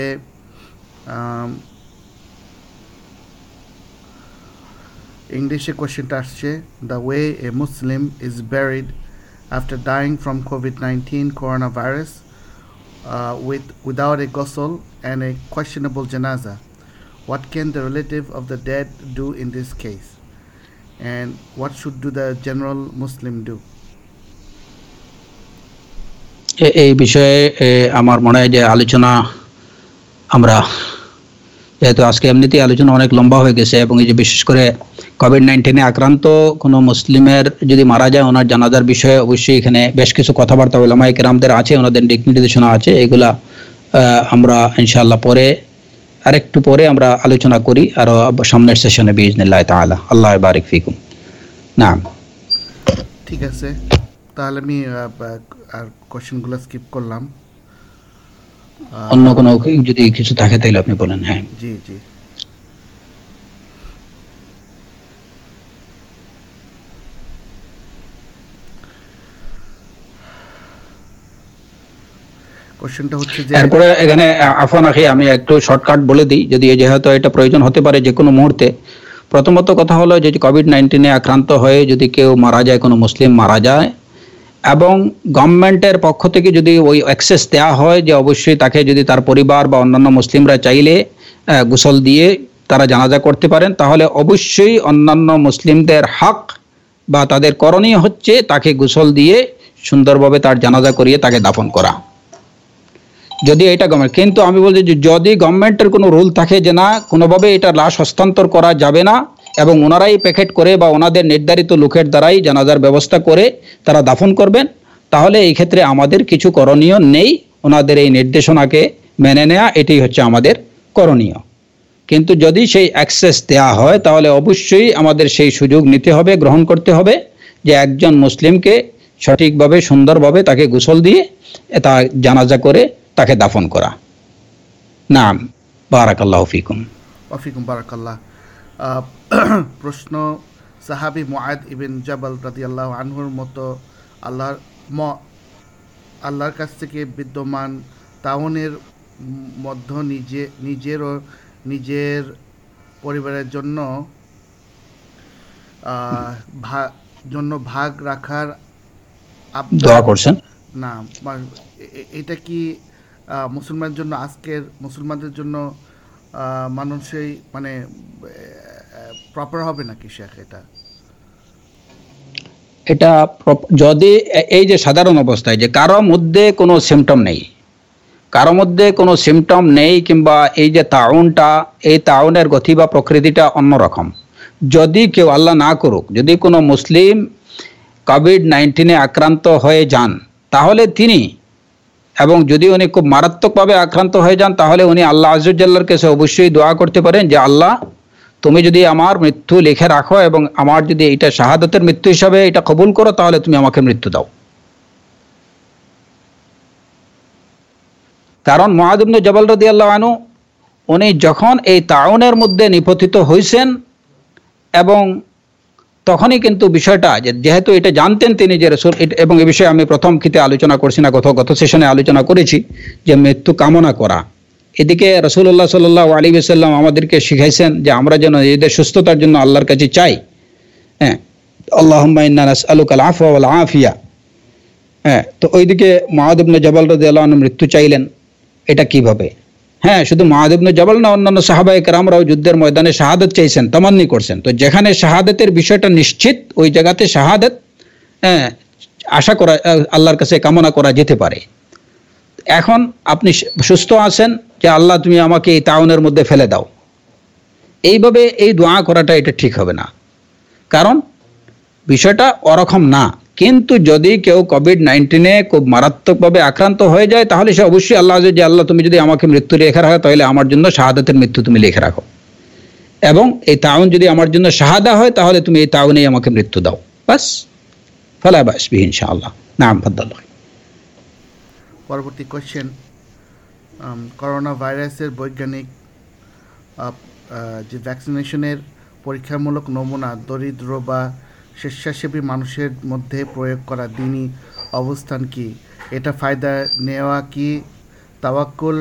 ইংলিশে কোয়েশ্চেনটা আসছে, the way a Muslim is buried after dying from COVID nineteen corona virus with without a গসল অ্যান্ড এ কোয়েশ্চেনেবল জানাজা, what can the relative of the dead do in this case, and what should do the general Muslim do? এই বিষয়ে আমার মনে হয় যে আলোচনা আমরা যেহেতু আজকে এমনিতেই আলোচনা অনেক লম্বা হয়ে গেছে, এবং এই যে বিশেষ করে কোভিড নাইন্টিনে আক্রান্ত কোনো মুসলিমের যদি মারা যায় ওনার জানাজার বিষয়ে অবশ্যই এখানে বেশ কিছু কথাবার্তা উলামায়ে কেরামদের আছে, ওনাদের দিক নির্দেশনা আছে, এগুলা আমরা ইনশাআল্লাহ পরে আরেকটু পরে আমরা আলোচনা করি আরো সামনের সেশনে বিইজনিল্লাহ তাআলা। আল্লাহ বারিক ফিকুম। নাম ঠিক আছে, তাহলে আমি আর কোশ্চেনগুলো স্কিপ করলাম। অন্য কোনো যদি কিছু থাকে তাহলে আপনি বলেন। হ্যাঁ জি জি কোশ্চেনটা হচ্ছে যে এরপরে এখানে আফওয়ান আখি আমি একটু শর্টকাট বলে দিই, যদি যেহেতু এটা প্রয়োজন হতে পারে যে কোনো মুহূর্তে। প্রথমত কথা হলো যে কোভিড নাইন্টিনে আক্রান্ত হয়ে যদি কেউ মারা যায়, কোনো মুসলিম মারা যায়, এবং গভর্নমেন্টের পক্ষ থেকে যদি ওই অ্যাক্সেস দেওয়া হয় যে অবশ্যই তাকে যদি তার পরিবার বা অন্যান্য মুসলিমরা চাইলে গোসল দিয়ে তারা জানাজা করতে পারেন, তাহলে অবশ্যই অন্যান্য মুসলিমদের হক বা তাদের করণীয় হচ্ছে তাকে গোসল দিয়ে সুন্দরভাবে তার জানাজা করিয়ে তাকে দাফন করা, যদি এটা গভর্নমেন্ট। কিন্তু আমি বলছি যে যদি গভর্নমেন্টের কোনো রুল থাকে যে না কোনোভাবে এটা লাশ হস্তান্তর করা যাবে না, এবং ওনারাই প্যাকেট করে বা ওনাদের নির্ধারিত লোকের দ্বারাই জানাজার ব্যবস্থা করে তারা দাফন করবেন, তাহলে এই ক্ষেত্রে আমাদের কিছু করণীয় নেই, ওনাদের এই নির্দেশনাকে মেনে নেওয়া এটাই হচ্ছে আমাদের করণীয়। কিন্তু যদি সেই অ্যাক্সেস দেওয়া হয় তাহলে অবশ্যই আমাদের সেই সুযোগ নিতে হবে, গ্রহণ করতে হবে, যে একজন মুসলিমকে সঠিকভাবে সুন্দরভাবে তাকে গোসল দিয়ে তা জানাজা করে তাকে দাফন করা। নাম বারাকাল্লাহু ফিকুম। ওয়াফিকুম বারাকাল্লাহ। প্রশ্ন, সাহাবী মুআদ ইবনে জাবাল রাদিয়াল্লাহু আনহুর মতো আল্লাহর ম আল্লাহর কাছ থেকে বিদ্যমান তাওনের মধ্য নিজে নিজের ও নিজের পরিবারের জন্য জন্য ভাগ রাখার দোয়া করছেন না, এটা কি মুসলমানদের জন্য আজকের মুসলমানদের জন্য মানুষই মানে প্রপার হবে নাকি শেখ? এটা এটা যদি এই যে সাধারণ অবস্থায় যে কারো মধ্যে কোনো সিমটম নেই, কারো মধ্যে কোনো সিমটম নেই, কিংবা এই যে তাউনটা, এই তাউনের গতি বা প্রকৃতিটা অন্যরকম, যদি কেউ আল্লাহ না করুক যদি কোনো মুসলিম কোভিড নাইন্টিনে আক্রান্ত হয়ে যান, তাহলে তিনি, এবং যদি উনি খুব মারাত্মকভাবে আক্রান্ত হয়ে যান, তাহলে উনি আল্লাহ আযজা ওয়া জাল্লার কাছে অবশ্যই দোয়া করতে পারেন যে আল্লাহ তুমি যদি আমার মৃত্যু লিখে রাখো এবং আমার যদি এটা শাহাদাতের মৃত্যু হিসাবে এটা কবুল করো, তাহলে তুমি আমাকে মৃত্যু দাও। কারণ মুআদ ইবনে জাবাল রাদিয়াল্লাহু আনহু উনি যখন এই তাউনের মধ্যে নিপতিত হয়েছেন এবং তখনই কিন্তু বিষয়টা যে যেহেতু এটা জানতেন তিনি যে রাসূল, এবং এ বিষয়ে আমি প্রথম ক্ষেত্রে আলোচনা করছি না, গত গত সেশনে আলোচনা করেছি যে মৃত্যু কামনা করা। এদিকে রাসূলুল্লাহ সাল্লাল্লাহু আলাইহি ওয়াসাল্লাম আমাদেরকে শিখাইছেন যে আমরা যেন এদের সুস্থতার জন্য আল্লাহর কাছে চাই। হ্যাঁ, আল্লাহুম্মা ইন্না নাসআলুকাল আফওয়া ওয়াল আফিয়া। হ্যাঁ, তো ওইদিকে মুআয ইবনে জাবাল রাদিয়াল্লাহু আনহু মৃত্যু চাইলেন। এটা কিভাবে? হ্যাঁ, শুধু মুআয ইবনে জাবাল না, অন্যান্য সাহাবায়ে কেরামরাও যুদ্ধের ময়দানে শাহাদাত চাইছেন, তামান্নি করছেন। তো যেখানে শাহাদাতের বিষয়টা নিশ্চিত, ওই জায়গাতে শাহাদাত হ্যাঁ আশা করা, আল্লাহর কাছে কামনা করা যেতে পারে। এখন আপনি সুস্থ আছেন যে আল্লাহ তুমি আমাকে এই তাউনের মধ্যে ফেলে দাও, এইভাবে এই দোয়া করাটা এটা ঠিক হবে না, কারণ বিষয়টা ওরকম না। কিন্তু যদি কেউ কোভিড নাইন্টিনে খুব মারাত্মকভাবে আক্রান্ত হয়ে যায়, তাহলে সে অবশ্যই আল্লাহ যে আল্লাহ তুমি যদি আমাকে মৃত্যু লিখে রাখো, তাহলে আমার জন্য শাহাদাতের মৃত্যু তুমি লিখে রাখো, এবং এই তাউন যদি আমার জন্য শাহাদা হয়, তাহলে তুমি এই তাউনেই আমাকে মৃত্যু দাও, বাস। ফালা বাস বিহি ইনশাআল্লাহ। নাম ফাদ্দাল্লাহ। পরবর্তী কোয়েশ্চেন, করোনা ভাইরাসের বৈজ্ঞানিক যে ভ্যাকসিনেশনের পরীক্ষামূলক নমুনা দরিদ্র বা স্বেচ্ছাসেবী মানুষের মধ্যে প্রয়োগ করা দিনই অবস্থান কি? এটা ফায়দা নেওয়া কি তাওয়াক্কুল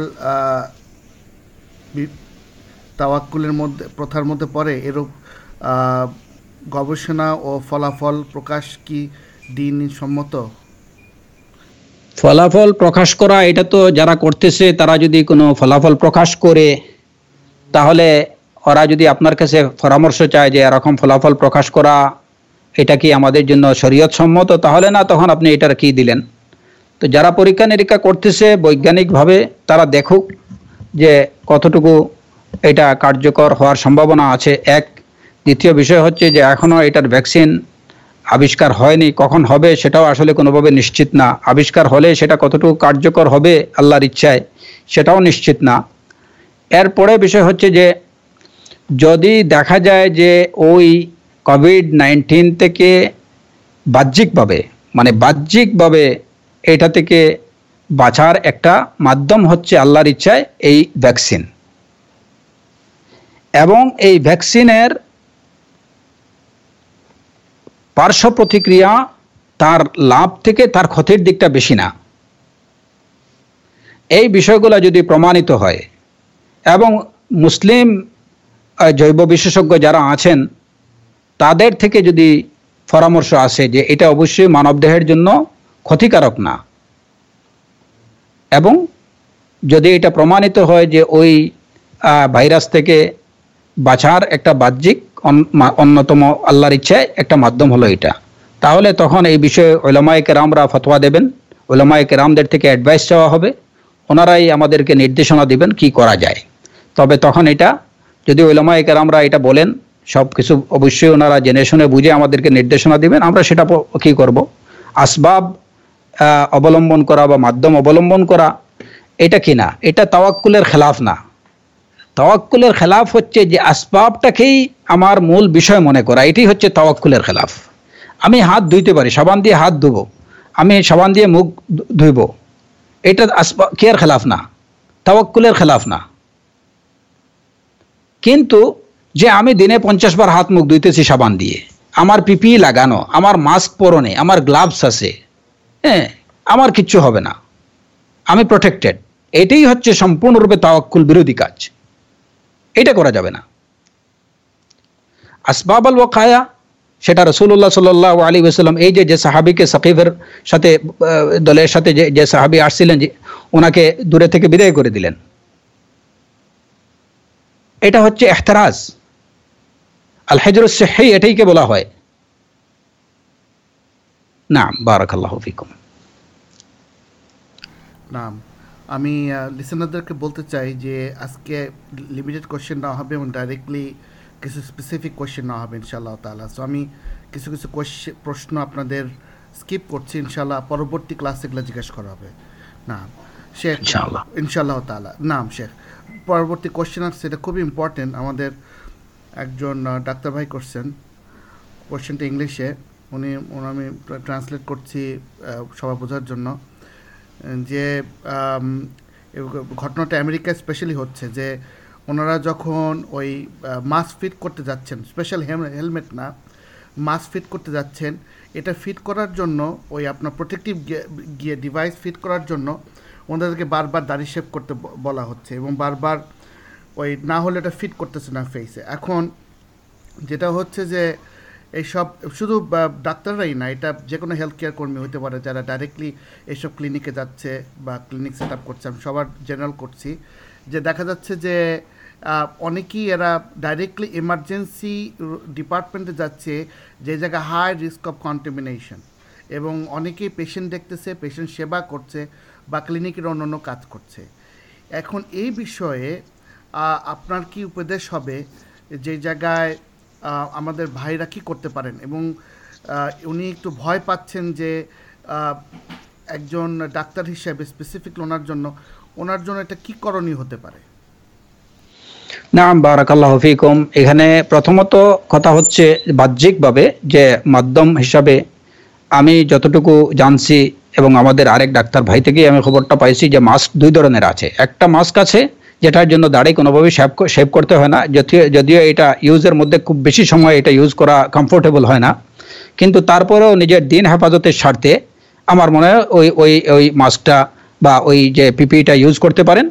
তাওয়াক্কুলের মধ্যে প্রথার মধ্যে পড়ে? এরূপ গবেষণা ও ফলাফল প্রকাশ কি দিন সম্মত? ফলাফল প্রকাশ করা, এটা তো যারা করতেছে তারা যদি কোনো ফলাফল প্রকাশ করে, তাহলে ওরা যদি আপনার কাছে পরামর্শ চায় যে এরকম ফলাফল প্রকাশ করা এটা কি আমাদের জন্য শরীয়ত সম্মত, তাহলে না, তখন আপনি এটার কি দিলেন। তো যারা পরীক্ষা নিরীক্ষা করতেছে বৈজ্ঞানিকভাবে, তারা দেখুক যে কতটুকু এটা কার্যকর হওয়ার সম্ভাবনা আছে। এক, দ্বিতীয় বিষয় হচ্ছে যে এখনও এটার ভ্যাকসিন আবিষ্কার হয়নি, কখন হবে সেটাও আসলে কোনোভাবে নিশ্চিত না। আবিষ্কার হলে সেটা কতটুকু কার্যকর হবে আল্লাহর ইচ্ছায়, সেটাও নিশ্চিত না। এরপরে বিষয় হচ্ছে যে যদি দেখা যায় যে ওই কোভিড নাইন্টিন থেকে বাহ্যিকভাবে, মানে বাহ্যিকভাবে এটা থেকে বাঁচার একটা মাধ্যম হচ্ছে আল্লাহর ইচ্ছায় এই ভ্যাকসিন, এবং এই ভ্যাকসিনের পার্শ্ব প্রতিক্রিয়া তার লাভ থেকে তার ক্ষতির দিকটা বেশি না, এই বিষয়গুলো যদি প্রমাণিত হয়, এবং মুসলিম জৈব বিশেষজ্ঞ যারা আছেন তাদের থেকে যদি পরামর্শ আসে যে এটা অবশ্যই মানবদেহের জন্য ক্ষতিকারক না, এবং যদি এটা প্রমাণিত হয় যে ওই ভাইরাস থেকে বাঁচার একটা বাহ্যিক অন্যতম আল্লাহর ইচ্ছায় একটা মাধ্যম হলো এটা, তাহলে তখন এই বিষয়ে উলামায়ে কেরামরা ফতোয়া দেবেন, উলামায়ে কেরামদের থেকে অ্যাডভাইস চাওয়া হবে, ওনারাই আমাদেরকে নির্দেশনা দিবেন কি করা যায়। তবে তখন এটা যদি উলামায়ে কেরামরা এটা বলেন, সব কিছু অবশ্যই ওনারা জেনে শুনে বুঝে আমাদেরকে নির্দেশনা দিবেন, আমরা সেটা কী করব। আসবাব অবলম্বন করা বা মাধ্যম অবলম্বন করা এটা কি না, এটা তাওয়াক্কুলের খেলাফ না। তাওয়াক্কুলের খেলাফ হচ্ছে যে আসবাবটাকেই আমার মূল বিষয় মনে করা, এটি হচ্ছে তাওয়াক্কুলের খেলাফ। আমি হাত ধুইতে পারি, সাবান দিয়ে হাত ধুবো, আমি সাবান দিয়ে মুখ ধুইব, এটা আসবাব কেয়ার খেলাফ না, তাওয়াক্কুলের খেলাফ না। কিন্তু যে আমি দিনে পঞ্চাশ বার হাত মুখ ধুইতেছি সাবান দিয়ে, আমার পিপি লাগানো, আমার মাস্ক পরনে, আমার গ্লাভস আছে, হ্যাঁ, আমার কিচ্ছু হবে না, আমি প্রোটেক্টেড, এটাই হচ্ছে সম্পূর্ণরূপে তাওয়াক্কুল বিরোধী কাজ, এটা করা যাবে না। আসবাব আল ওয়াকায়া, সেটা রাসূলুল্লাহ সাল্লাল্লাহু আলাইহি ওয়াসাল্লাম এই যে যে সাহাবীকে সাকিফের সাথে দলের সাথে যে যে সাহাবী আসছিলেন, যে ওনাকে দূরে থেকে বিদায় করে দিলেন, এটা হচ্ছে ইহতিরাজ, আল হিজরুস সিহহি এটাইকে বলা হয়। নাম, বারাকাল্লাহু ফিকুম। নাম, আমি লিসেনারদেরকে বলতে চাই যে আজকে লিমিটেড কোয়েশ্চেন না হবে এবং ডাইরেক্টলি কিছু স্পেসিফিক কোয়েশ্চেন না হবে ইনশাআল্লাহ তাআলা। সো আমি কিছু কিছু কোয়েশ্চেন প্রশ্ন আপনাদের স্কিপ করছি, ইনশাআল্লাহ পরবর্তী ক্লাসে এগুলো জিজ্ঞেস করা হবে। নাম শেখ, ইনশাআল্লাহ ইনশাআল্লাহ তাআলা। নাম শেখ, পরবর্তী কোয়েশ্চেন আছে, সেটা খুবই ইম্পর্টেন্ট, আমাদের একজন ডাক্তার ভাই করছেন কোয়েশ্চেনটা ইংলিশে, উনি আমি ট্রান্সলেট করছি সবাই বোঝার জন্য। যে ঘটনাটা আমেরিকা স্পেশালি হচ্ছে যে ওনারা যখন ওই মাস্ক ফিট করতে যাচ্ছেন, স্পেশাল হেলমেট না, মাস্ক ফিট করতে যাচ্ছেন, এটা ফিট করার জন্য ওই আপনার প্রোটেক্টিভ গিয়ে ডিভাইস ফিট করার জন্য ওনাদেরকে বারবার দাড়ি শেভ করতে বলা হচ্ছে এবং বারবার ওই না হলে এটা ফিট করতেছে না ফেসে। এখন যেটা হচ্ছে যে এইসব শুধু ডাক্তাররাই না, এটা যে কোনো হেলথ কেয়ার কর্মী হতে পারে যারা ডাইরেক্টলি এইসব ক্লিনিকে যাচ্ছে বা ক্লিনিক সেট আপ করছে, আমি সবার জেনারেল করছি, যে দেখা যাচ্ছে যে অনেকেই এরা ডাইরেক্টলি এমার্জেন্সি ডিপার্টমেন্টে যাচ্ছে যে জায়গায় হাই রিস্ক অফ কন্টামিনেশন, এবং অনেকেই পেশেন্ট দেখতেছে, পেশেন্ট সেবা করছে বা ক্লিনিকের অন্যান্য কাজ করছে। এখন এই বিষয়ে আপনার কি উপদেশ হবে যে জায়গায় আমাদের ভাইরা কী করতে পারেন? এবং উনি একটু ভয় পাচ্ছেন যে একজন ডাক্তার হিসেবে স্পেসিফিকলি ওনার জন্য ওনার জন্য এটা কী করণীয় হতে পারে? নাম বারাকাল্লাহু ফিকুম। এখানে প্রথমত কথা হচ্ছে বাহ্যিকভাবে যে মাধ্যম হিসাবে আমি যতটুকু জানছি এবং আমাদের আরেক ডাক্তার ভাই থেকেই আমি খবরটা পাইছি যে মাস্ক দুই ধরনের আছে। একটা মাস্ক আছে যেটার জন্য দাড়ি কোনোভাবেই শেভ শেভ করতে হয় না, যদিও যদিও এটা ইউজের মধ্যে খুব বেশি সময় এটা ইউজ করা কমফোর্টেবল হয় না, কিন্তু তারপরেও নিজের দিন হেফাজতের স্বার্থে আমার মনে হয় ওই ওই ওই মাস্কটা বা ওই যে পিপিইটা ইউজ করতে পারেন।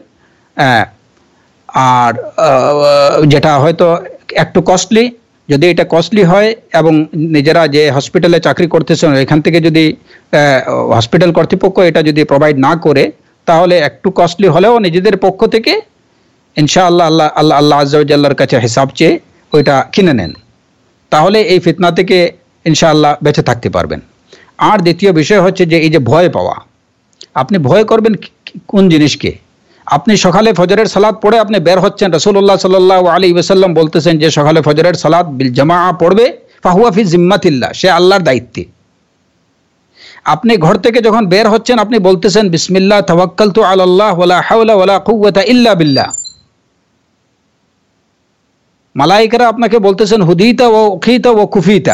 আর যেটা হয়তো একটু কস্টলি, যদি এটা কস্টলি হয় এবং নিজেরা যে হসপিটালে চাকরি করতেছেন এখান থেকে যদি হসপিটাল কর্তৃপক্ষ এটা যদি প্রোভাইড না করে, তাহলে একটু কস্টলি হলেও নিজেদের পক্ষ থেকে ইনশাআল্লাহ আল্লাহ আল্লাহ আল্লাহ আজ্জা ওয়া জাল্লার কাছে হিসাব চেয়ে ওইটা কিনে নেন, তাহলে এই ফিতনা থেকে ইনশাআল্লাহ বেঁচে থাকতে পারবেন। আর দ্বিতীয় বিষয় হচ্ছে যে এই যে ভয় পাওয়া, আপনি ভয় করবেন কোন জিনিসকে? আপনি সকালে ফজরের সালাত পড়ে আপনি বের হচ্ছেন, রাসূলুল্লাহ সাল্লাল্লাহু আলাইহি ওয়াসাল্লাম বলতেছেন যে সকালে ফজরের সালাত বিল জামাআ পড়বে ফাহুয়া ফি জিম্মাতিল্লাহ, সে আল্লাহর দায়িত্বে। আপনি ঘর থেকে যখন বের হচ্ছেন আপনি বলতেছেন বিসমিল্লাহ তাওয়াক্কালতু আলাল্লাহ ওয়ালা হাওলা ওয়ালা কুওয়াতা ইল্লা বিল্লাহ। মালায়েকারা আপনাকে বলতেছেন হুদিতা ওয়া উখিতা ওয়া কুফিতা।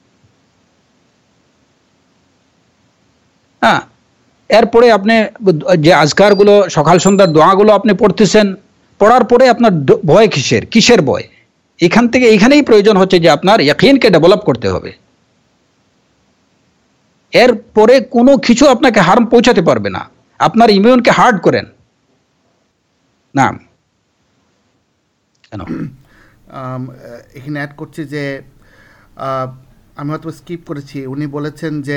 হ্যাঁ, এরপরে আপনি যে আজকারগুলো সকাল সন্ধ্যার দোয়াগুলো আপনি পড়তেছেন, পড়ার পরে আপনার ভয় কিসের কিসের ভয়? এখান থেকে এখানেই প্রয়োজন হচ্ছে যে আপনার ইয়াকিনকে ডেভেলপ করতে হবে। এরপরে কোনো কিছু আপনাকে হার্ম পৌঁছাতে পারবে না, আপনার ইমিউনকে হার্ড করেন না। কেন এখানে অ্যাড করছি যে আমি হয়তো স্কিপ করেছি, উনি বলেছেন যে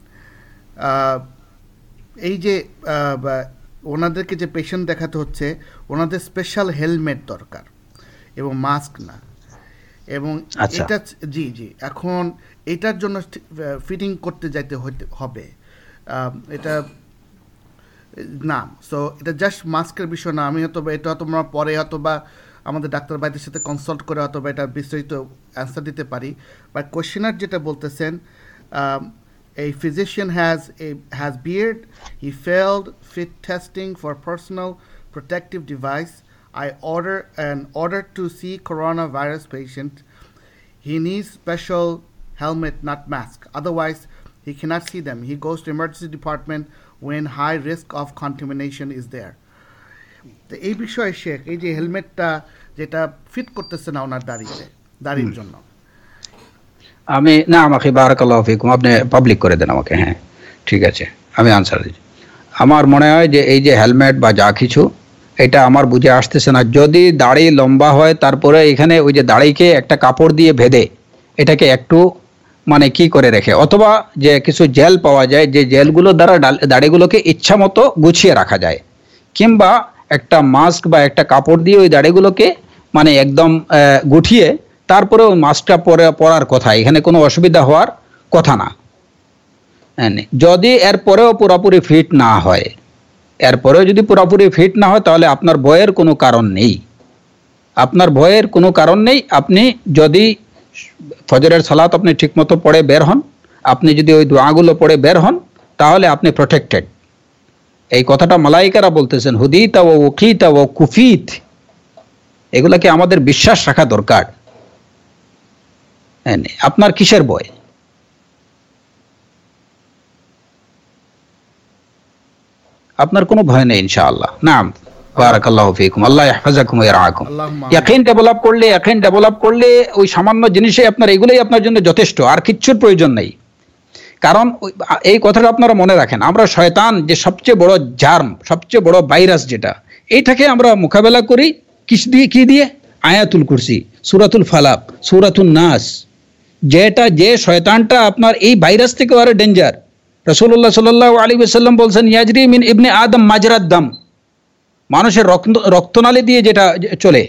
এই যে ওনাদেরকে যে পেশেন্ট দেখাতে হচ্ছে ওনাদের স্পেশাল হেলমেট দরকার এবং মাস্ক না, এবং এটা জি জি এখন এটার জন্য ফিটিং করতে যাইতে হবে এটা না। সো এটা জাস্ট মাস্কের বিষয় না, আমি হয়তো এটা হয়তো আমরা পরে হয়তো বা আমাদের ডাক্তার ভাইদের সাথে কনসাল্ট করে হয়তো বা এটা বিস্তারিত অ্যান্সার দিতে পারি। বাট কোয়েশ্চেনার যেটা বলতেছেন, a physician has a has beard, he failed fit testing for personal protective device. I order an order to see coronavirus patient. He needs special helmet, not mask. Otherwise, he cannot see them. He goes to emergency department when high risk of contamination is there. তো এই বিষয়ে শেখ এই যে হেলমেটটা যেটা fit করতেছে না ওনার দাড়িতে দাড়ির জন্য, আমি না আমাকে বারাকাল্লাহু ফিকুম আপনি পাবলিক করে দেন আমাকে। হ্যাঁ ঠিক আছে, আমি আনসার দিচ্ছি। আমার মনে হয় যে এই যে হেলমেট বা যা কিছু এটা আমার বুঝে আসতেছে না। যদি দাড়ি লম্বা হয় তারপরে এখানে ওই যে দাড়িকে একটা কাপড় দিয়ে বেঁধে এটাকে একটু মানে কি করে রেখে, অথবা যে কিছু জেল পাওয়া যায় যে জেলগুলো দ্বারা দাড়িগুলোকে ইচ্ছা মতো গুছিয়ে রাখা যায়, কিংবা একটা মাস্ক বা একটা কাপড় দিয়ে ওই দাড়িগুলোকে মানে একদম গুটিয়ে তারপরে ওই মাস্কটা পরে পরার কথা, এখানে কোনো অসুবিধা হওয়ার কথা না। যদি এরপরেও পুরোপুরি ফিট না হয়, এরপরেও যদি পুরোপুরি ফিট না হয় তাহলে আপনার ভয়ের কোনো কারণ নেই, আপনার ভয়ের কোনো কারণ নেই। আপনি যদি ফজরের সালাত আপনি ঠিকমতো পড়ে বের হন, আপনি যদি ওই দোয়াগুলো পড়ে বের হন তাহলে আপনি প্রোটেক্টেড। এই কথাটা মালায়েকারা বলতেছেন হুদিতা ও উকিতা ও কুফিত, এগুলাকে আমাদের বিশ্বাস রাখা দরকার। আপনার কিসের ভয়? আপনার কোনো ভয় নেই ইনশাআল্লাহ। নাম বারাকাল্লাহু ফীকুম, আল্লাহ ইহফাজাকুম ওয়া ইয়ারআকুম। আল্লাহুম্মা ইয়াকিন ডেভেলপ করলে ইয়াকিন ডেভেলপ করলে ওই সামান্য জিনিসে আপনার এগুলোই আপনার জন্য যথেষ্ট, আর কিচ্ছুর প্রয়োজন নেই। কারণ এই কথাটা আপনারা মনে রাখেন, আমরা শয়তান যে সবচেয়ে বড় জার্ম, সবচেয়ে বড় ভাইরাস যেটা, এইটাকে আমরা মোকাবেলা করি কিস দিয়ে, কি দিয়ে? আয়াতুল কুরসি, সূরাতুল ফালাক, সূরাতুন নাস। যেটা যে শয়তানটা আপনার এই ভাইরাস থেকে আরো ডেঞ্জার। রাসূলুল্লাহ সাল্লাল্লাহু আলাইহি ওয়াসাল্লাম বলছেন, ইয়াজরি মিন ইবনে আদম মাজরাদ দাম, মানুষের রক্ত রক্তনালী দিয়ে যেটা চলে,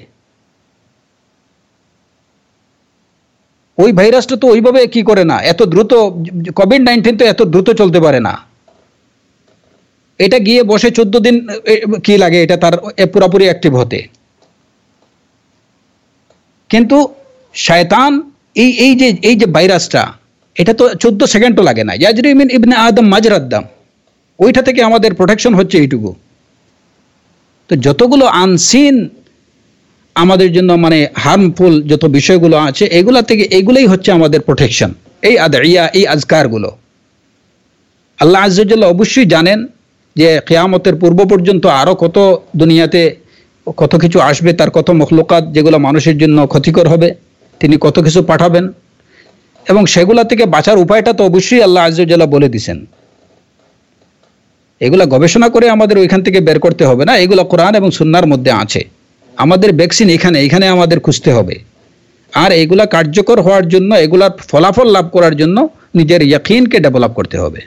ওই ভাইরাসটা তো ওইভাবে কি করে না, এত দ্রুত। কোভিড নাইন্টিন তো এত দ্রুত চলতে পারে না। এটা গিয়ে বসে চোদ্দ দিন কি লাগে এটা তার পুরোপুরি অ্যাক্টিভ হতে। কিন্তু শয়তান এই এই যে এই যে ভাইরাসটা, এটা তো চোদ্দ সেকেন্ডও লাগে না। ইয়াজরি মিন ইবনে আদম মাজরাদ দাম, ওইটা থেকে আমাদের প্রোটেকশন হচ্ছে এইটুকু। তো যতগুলো আনসিন আমাদের জন্য মানে হার্মফুল যত বিষয়গুলো আছে, এগুলা থেকে এগুলোই হচ্ছে আমাদের প্রোটেকশন, এই আদইয়া, এই আজকারগুলো। আল্লাহ আযজা ওয়া জাল্লা অবশ্যই জানেন যে কিয়ামতের পূর্ব পর্যন্ত আরো কত দুনিয়াতে কত কিছু আসবে, তার কত মখলুকাত যেগুলো মানুষের জন্য ক্ষতিকর হবে, তিনি কত কিছু পাঠাবেন, এবং সেগুলা থেকে বাঁচার উপায়টা তো অবশ্যই আল্লাহ আযজা ওয়া জাল্লা বলে দিয়েছেন। এগুলা গবেষণা করে আমাদের ওইখান থেকে বের করতে হবে না, এগুলা কোরআন এবং সুন্নাহর মধ্যে আছে। আমাদের ভ্যাকসিন এখানে এখানে আমাদের খুঁজতে হবে। আর এগুলা কার্যকর হওয়ার জন্য, এগুলার ফলাফল লাভ করার জন্য নিজের ইয়াকিনকে ডেভেলপ করতে হবে।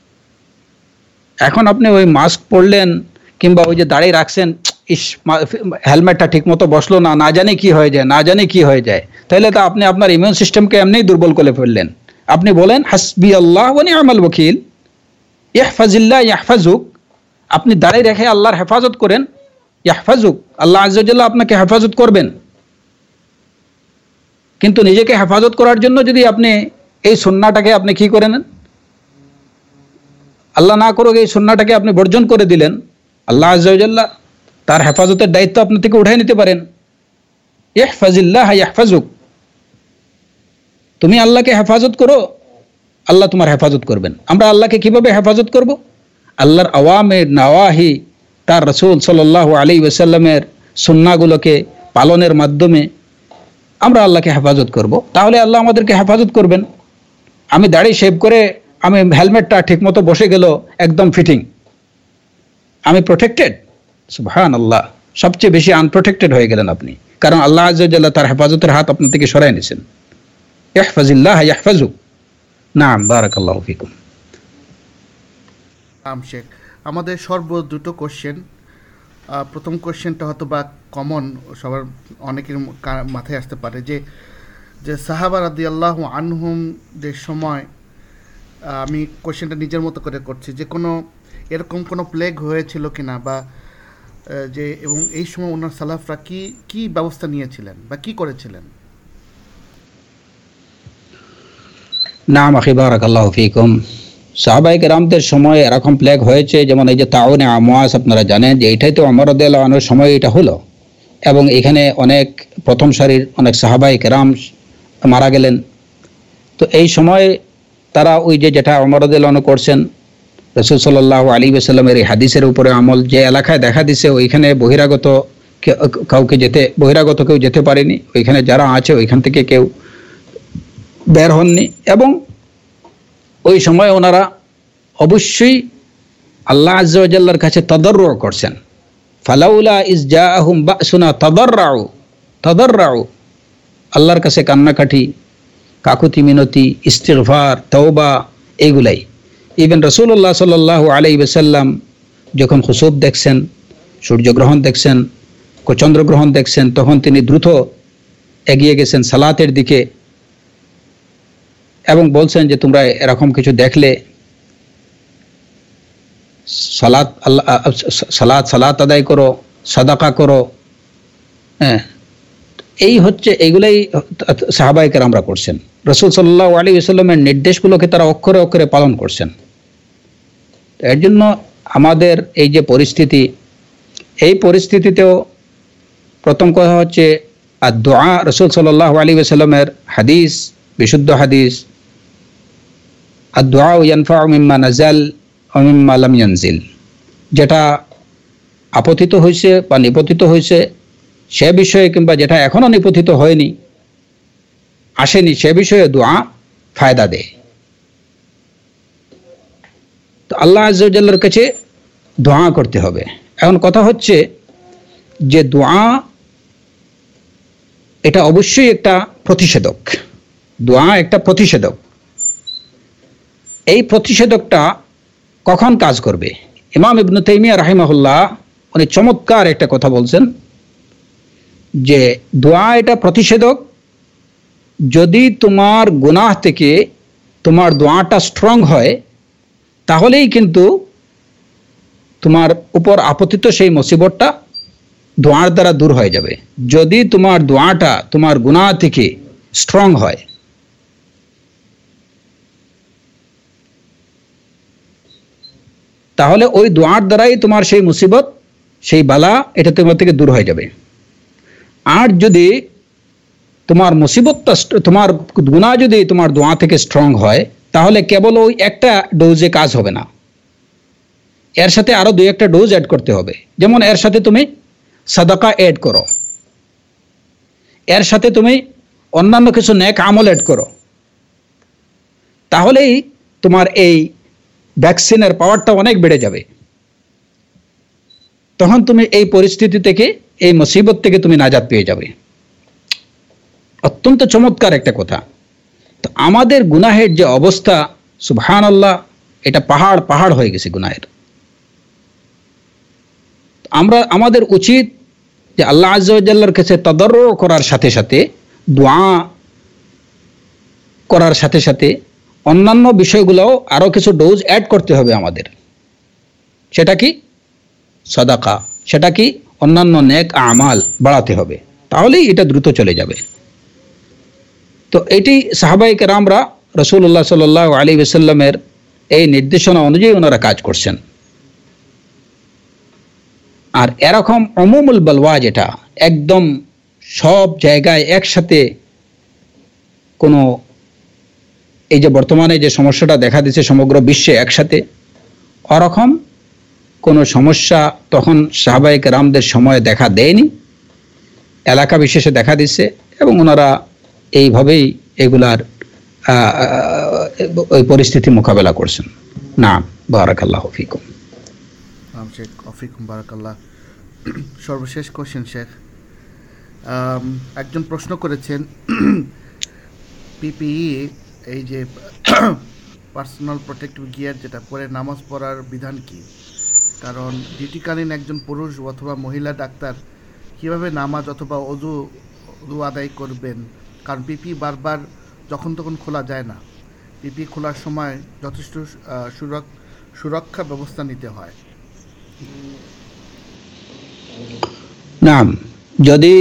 এখন আপনি ওই মাস্ক পরলেন কিংবা ওই যে দাঁড়িয়ে রাখছেন, ইস হেলমেটটা ঠিক মতো বসলো না, না জানি কি হয়ে যায়, না জানি কি হয়ে যায়, তাহলে তো আপনি আপনার ইমিউন সিস্টেমকে এমনিই দুর্বল করে ফেললেন। আপনি বলেন হাসবি আল্লাহ ওয়া নি'মাল ওয়াকিল, ইহফাজিল্লাহ ইয়াহফাজুক। আপনি দাঁড়িয়ে রেখে আল্লাহর হেফাজত করেন, ইয়াহফাজুক, আল্লাহ আযজা ওয়া জাল্লা আপনাকে হেফাজত করবেন। কিন্তু নিজেকে হেফাজত করার জন্য যদি আপনি এই সুন্নাহটাকে আপনি কি করে নেন, আল্লাহ না করুক এই সুন্নাহটাকে আপনি বর্জন করে দিলেন, আল্লাহ আযজা ওয়া জাল্লা তার হেফাজতের দায়িত্ব আপনার থেকে উঠাই নিতে পারেন। ইহফাজিল্লাহ ইয়াহফাজুক, তুমি আল্লাহকে হেফাজত করো, আল্লাহ তোমার হেফাজত করবেন। আমরা আল্লাহকে কিভাবে হেফাজত করব? আল্লাহর আওয়ামির নাওয়াহি, তার রাসূল সাল্লাল্লাহু আলাইহি ওয়াসাল্লামের সুন্নাহগুলোকে পালনের মাধ্যমে আমরা আল্লাহকে হেফাজত করব, তাহলে আল্লাহ আমাদেরকে হেফাজত করবেন। আমি দাড়ি শেভ করে আমি হেলমেটটা ঠিকমতো বসে গেল একদম ফিটিং, আমি প্রোটেক্টেড? সুবহানাল্লাহ, সবচেয়ে বেশি আনপ্রোটেক্টেড হয়ে গেলেন আপনি, কারণ আল্লাহ আযজা ওয়া জাল্লা তার হেফাজতের হাত আপনার থেকে সরাই নিয়েছেন। ইহফাজিল্লাহ ইয়াহফাজুক। নাম, বারাকাল্লাহু ফিকুম। নাম শেখ, আমাদের সর্ব দুটো কোশ্চেন। প্রথম কোশ্চেনটা হয়তো বা কমন, সবার অনেকের কা- মাথায় আসতে পারে যে যে সাহাবা রাদিয়াল্লাহু আনহুমদের সময়, আহ, আমি কোশ্চেনটা নিজের মতো করে করছি, যে কোনো এরকম কোনো প্লেগ হয়েছিল কিনা, বা আহ, যে এবং এই সময় ওনার সালাফরা কি কি ব্যবস্থা নিয়েছিলেন বা কি করেছিলেন? নাম আখি, বারাকাল্লাহু ফিকুম। সাহাবায়ে কেরামদের সময় এরকম প্লেগ হয়েছে, যেমন এই যে তাউনে আমওয়াস, আপনারা জানেন যে এটাই তো ওমর রাদিয়াল্লাহু আনহুর সময় এটা হলো, এবং এখানে অনেক প্রথম সারির অনেক সাহাবায়ে কেরাম মারা গেলেন। তো এই সময় তারা ওই যে যেটা ওমর রাদিয়াল্লাহু আনহু করছেন, রাসূল সাল্লাল্লাহু আলাইহি ওয়াসাল্লামের এই হাদিসের উপরে আমল, যে এলাকায় দেখা দিছে ওইখানে বহিরাগত কে- কাউকে যেতে বহিরাগত কেউ যেতে পারেনি, ওইখানে যারা আছে ওইখান থেকে কেউ বের হননি, এবং ওই সময় ওনারা অবশ্যই আল্লাহ আযজা ওয়া জাল্লার কাছে তাদাররু করছেন। ফালাউলা ইজ জাআহুম বাসুনা তাদাররাউ তাদাররাউ, আল্লাহর কাছে কান্নাকাটি, কাকুতি মিনতি, ইস্তিগফার, তওবা, এইগুলাই। ইভেন রাসূলুল্লাহ সাল্লাল্লাহু আলাইহি ওয়াসাল্লাম যখন খুসুফ দেখছেন, সূর্যগ্রহণ দেখছেন, চন্দ্রগ্রহণ দেখছেন, তখন তিনি দ্রুত এগিয়ে গেছেন সালাতের দিকে এবং বলছেন যে তোমরা এরকম কিছু দেখলে সালাত আল্লাহ সালাত সালাত আদায় করো, সাদাকা করো। হ্যাঁ, এই হচ্ছে এইগুলাই সাহাবায়ে কেরামরা করছেন। রাসূল সাল্লাল্লাহু আলাইহি ওয়াসাল্লামের নির্দেশগুলোকে তারা অক্ষরে অক্ষরে পালন করছেন। এর জন্য আমাদের এই যে পরিস্থিতি, এই পরিস্থিতিতেও প্রথম কথা হচ্ছে আর দোয়া। রাসূল সাল্লাল্লাহু আলাইহি ওয়াসাল্লামের হাদিস, বিশুদ্ধ হাদিস, আর দোয়া ইয়ানফাউ মিম্মা নাজাল ওয়া মিম্মা লাম ইয়ানজিল, যেটা আপতিত হয়েছে বা নিপতিত হয়েছে সে বিষয়ে, কিংবা যেটা এখনো নিপতিত হয়নি, আসেনি, সে বিষয়ে দোয়া ফায়দা দেয়। তো আল্লাহ আজ্জা ওয়া জাল্লার কাছে দোয়া করতে হবে। এখন কথা হচ্ছে যে দোয়া এটা অবশ্যই একটা প্রতিষেধক। দোয়া একটা প্রতিষেধক। এই প্রতিষেধকটা কখন কাজ করবে? ইমাম ইবনে তাইমিয়া রাহিমাহুল্লাহ উনি চমৎকার একটা কথা বলছেন যে দোয়া এটা প্রতিষেধক যদি তোমার গুনাহ থেকে তোমার দোয়াটা স্ট্রং হয়, তাহলেই কিন্তু তোমার উপর আপতিত সেই মুসিবতটা দোয়ার দ্বারা দূর হয়ে যাবে। যদি তোমার দোয়াটা তোমার গুনাহ থেকে স্ট্রং হয়, তাহলে ওই দোয়ার দ্বারাই তোমার সেই মুসিবত, সেই বালা এটা তোমার থেকে দূর হয়ে যাবে। আর যদি তোমার মুসিবতটা, তোমার গুনাহ যদি তোমার দোয়া থেকে স্ট্রং হয়, তাহলে কেবল ওই একটা ডোজে কাজ হবে না, এর সাথে আরো দুই একটা ডোজ অ্যাড করতে হবে। যেমন এর সাথে তুমি সাদাকা অ্যাড করো, এর সাথে তুমি অন্যান্য কিছু নেক আমল অ্যাড করো, তাহলেই তোমার এই ভ্যাকসিনের পাওয়ারটা অনেক বেড়ে যাবে। তখন তুমি এই পরিস্থিতি থেকে, এই মুসিবত থেকে তুমি নাজাত পেয়ে যাবে। অত্যন্ত চমৎকার একটা কথা। তো আমাদের গুনাহের যে অবস্থা, সুবহানাল্লাহ, এটা পাহাড় পাহাড় হয়ে গেছে গুনাহের। আমরা আমাদের উচিত যে আল্লাহ আজ্জা ওয়া জাল্লার কাছে তাদাররু করার সাথে সাথে, দোয়া করার সাথে সাথে অন্যান্য বিষয়গুলোও আরো কিছু ডোজ অ্যাড করতে হবে আমাদের। সেটা কি? সাদাকা, সেটা কি? অন্যান্য নেক আমাল বাড়াতে হবে, তাহলেই এটা দ্রুত চলে যাবে। তো এটি সাহাবায়ে কেরামরা রাসূলুল্লাহ সাল্লাল্লাহু আলাইহি ওয়াসাল্লামের এই নির্দেশনা অনুযায়ী ওনারা কাজ করছেন। আর এরকম উমুমুল বালওয়া, যেটা একদম সব জায়গায় একসাথে কোনো, এই যে বর্তমানে যে সমস্যাটা দেখা দিচ্ছে সমগ্র বিশ্বে একসাথে, ওরকম কোনো সমস্যা তখন সাহাবায়ে কেরামদের সময়ে দেখা দেয়নি, এলাকা বিশেষে দেখা দিচ্ছে, এবং ওনারা এইভাবেই এগুলার ওই পরিস্থিতি মোকাবেলা করছেন। না, বারাকাল্লাহু ফিকুম। শেখ আফিকুম বারাকাল্লাহ। সর্বশেষ কোশ্চেন শেখ, একজন প্রশ্ন করেছেন পিপিই, এই যে পার্সোনাল প্রোটেক্টিভ গিয়ার, যেটা পরে নামাজ পড়ার বিধান কি? কারণ ডিউটিকালীন একজন পুরুষ অথবা মহিলা ডাক্তার কিভাবে নামাজ অথবা অজু অজু আদায় করবেন? কারণ পিপি বারবার যখন তখন খোলা যায় না, পিপি খোলার সময় যথেষ্ট সুরক্ষা ব্যবস্থা নিতে হয়। না, যদি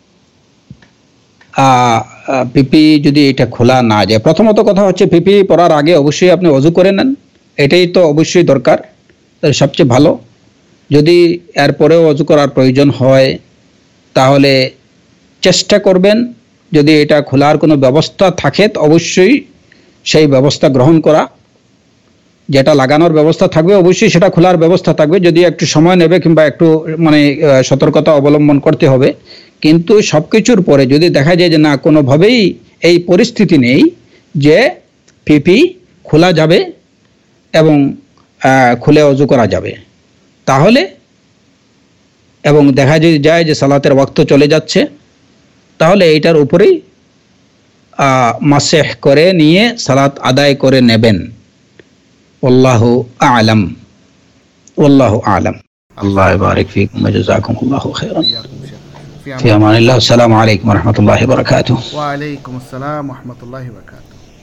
পিপি যদি এটা খোলা না যায়, প্রথমত কথা হচ্ছে পিপি পরার আগে অবশ্যই আপনি অজু করে নেন, এটাই তো অবশ্যই দরকার, সবচেয়ে ভালো। যদি এরপরেও অজু করার প্রয়োজন হয়, তাহলে চেষ্টা করবেন যদি এটা খোলার কোনো ব্যবস্থা থাকে তো অবশ্যই সেই ব্যবস্থা গ্রহণ করা। যেটা লাগানোর ব্যবস্থা থাকবে অবশ্যই সেটা খোলার ব্যবস্থা থাকবে, যদি একটু সময় নেবে কিংবা একটু মানে সতর্কতা অবলম্বন করতে হবে। কিন্তু সব কিছুর পরে যদি দেখা যায় যে না, কোনোভাবেই এই পরিস্থিতি নেই যে পিপি খোলা যাবে এবং খুলে অজু করা যাবে, তাহলে এবং দেখা যদি যায় যে সালাতের ওয়াক্ত চলে যাচ্ছে, তাহলে এইটার উপরেই মাসেহ করে নিয়ে সালাত আদায় করে নেবেন। আল্লাহু আ'লাম, আল্লাহু আ'লাম। আল্লাহ বারিক ফিকুম ওয়া জাযাকুমুল্লাহু খাইরান। ফি আমানিল্লাহ। আসসালামু আলাইকুম ওয়া রাহমাতুল্লাহি ওয়া বারাকাতুহু। ওয়া আলাইকুম আসসালাম ওয়া রাহমাতুল্লাহি ওয়া বারাকাতুহু।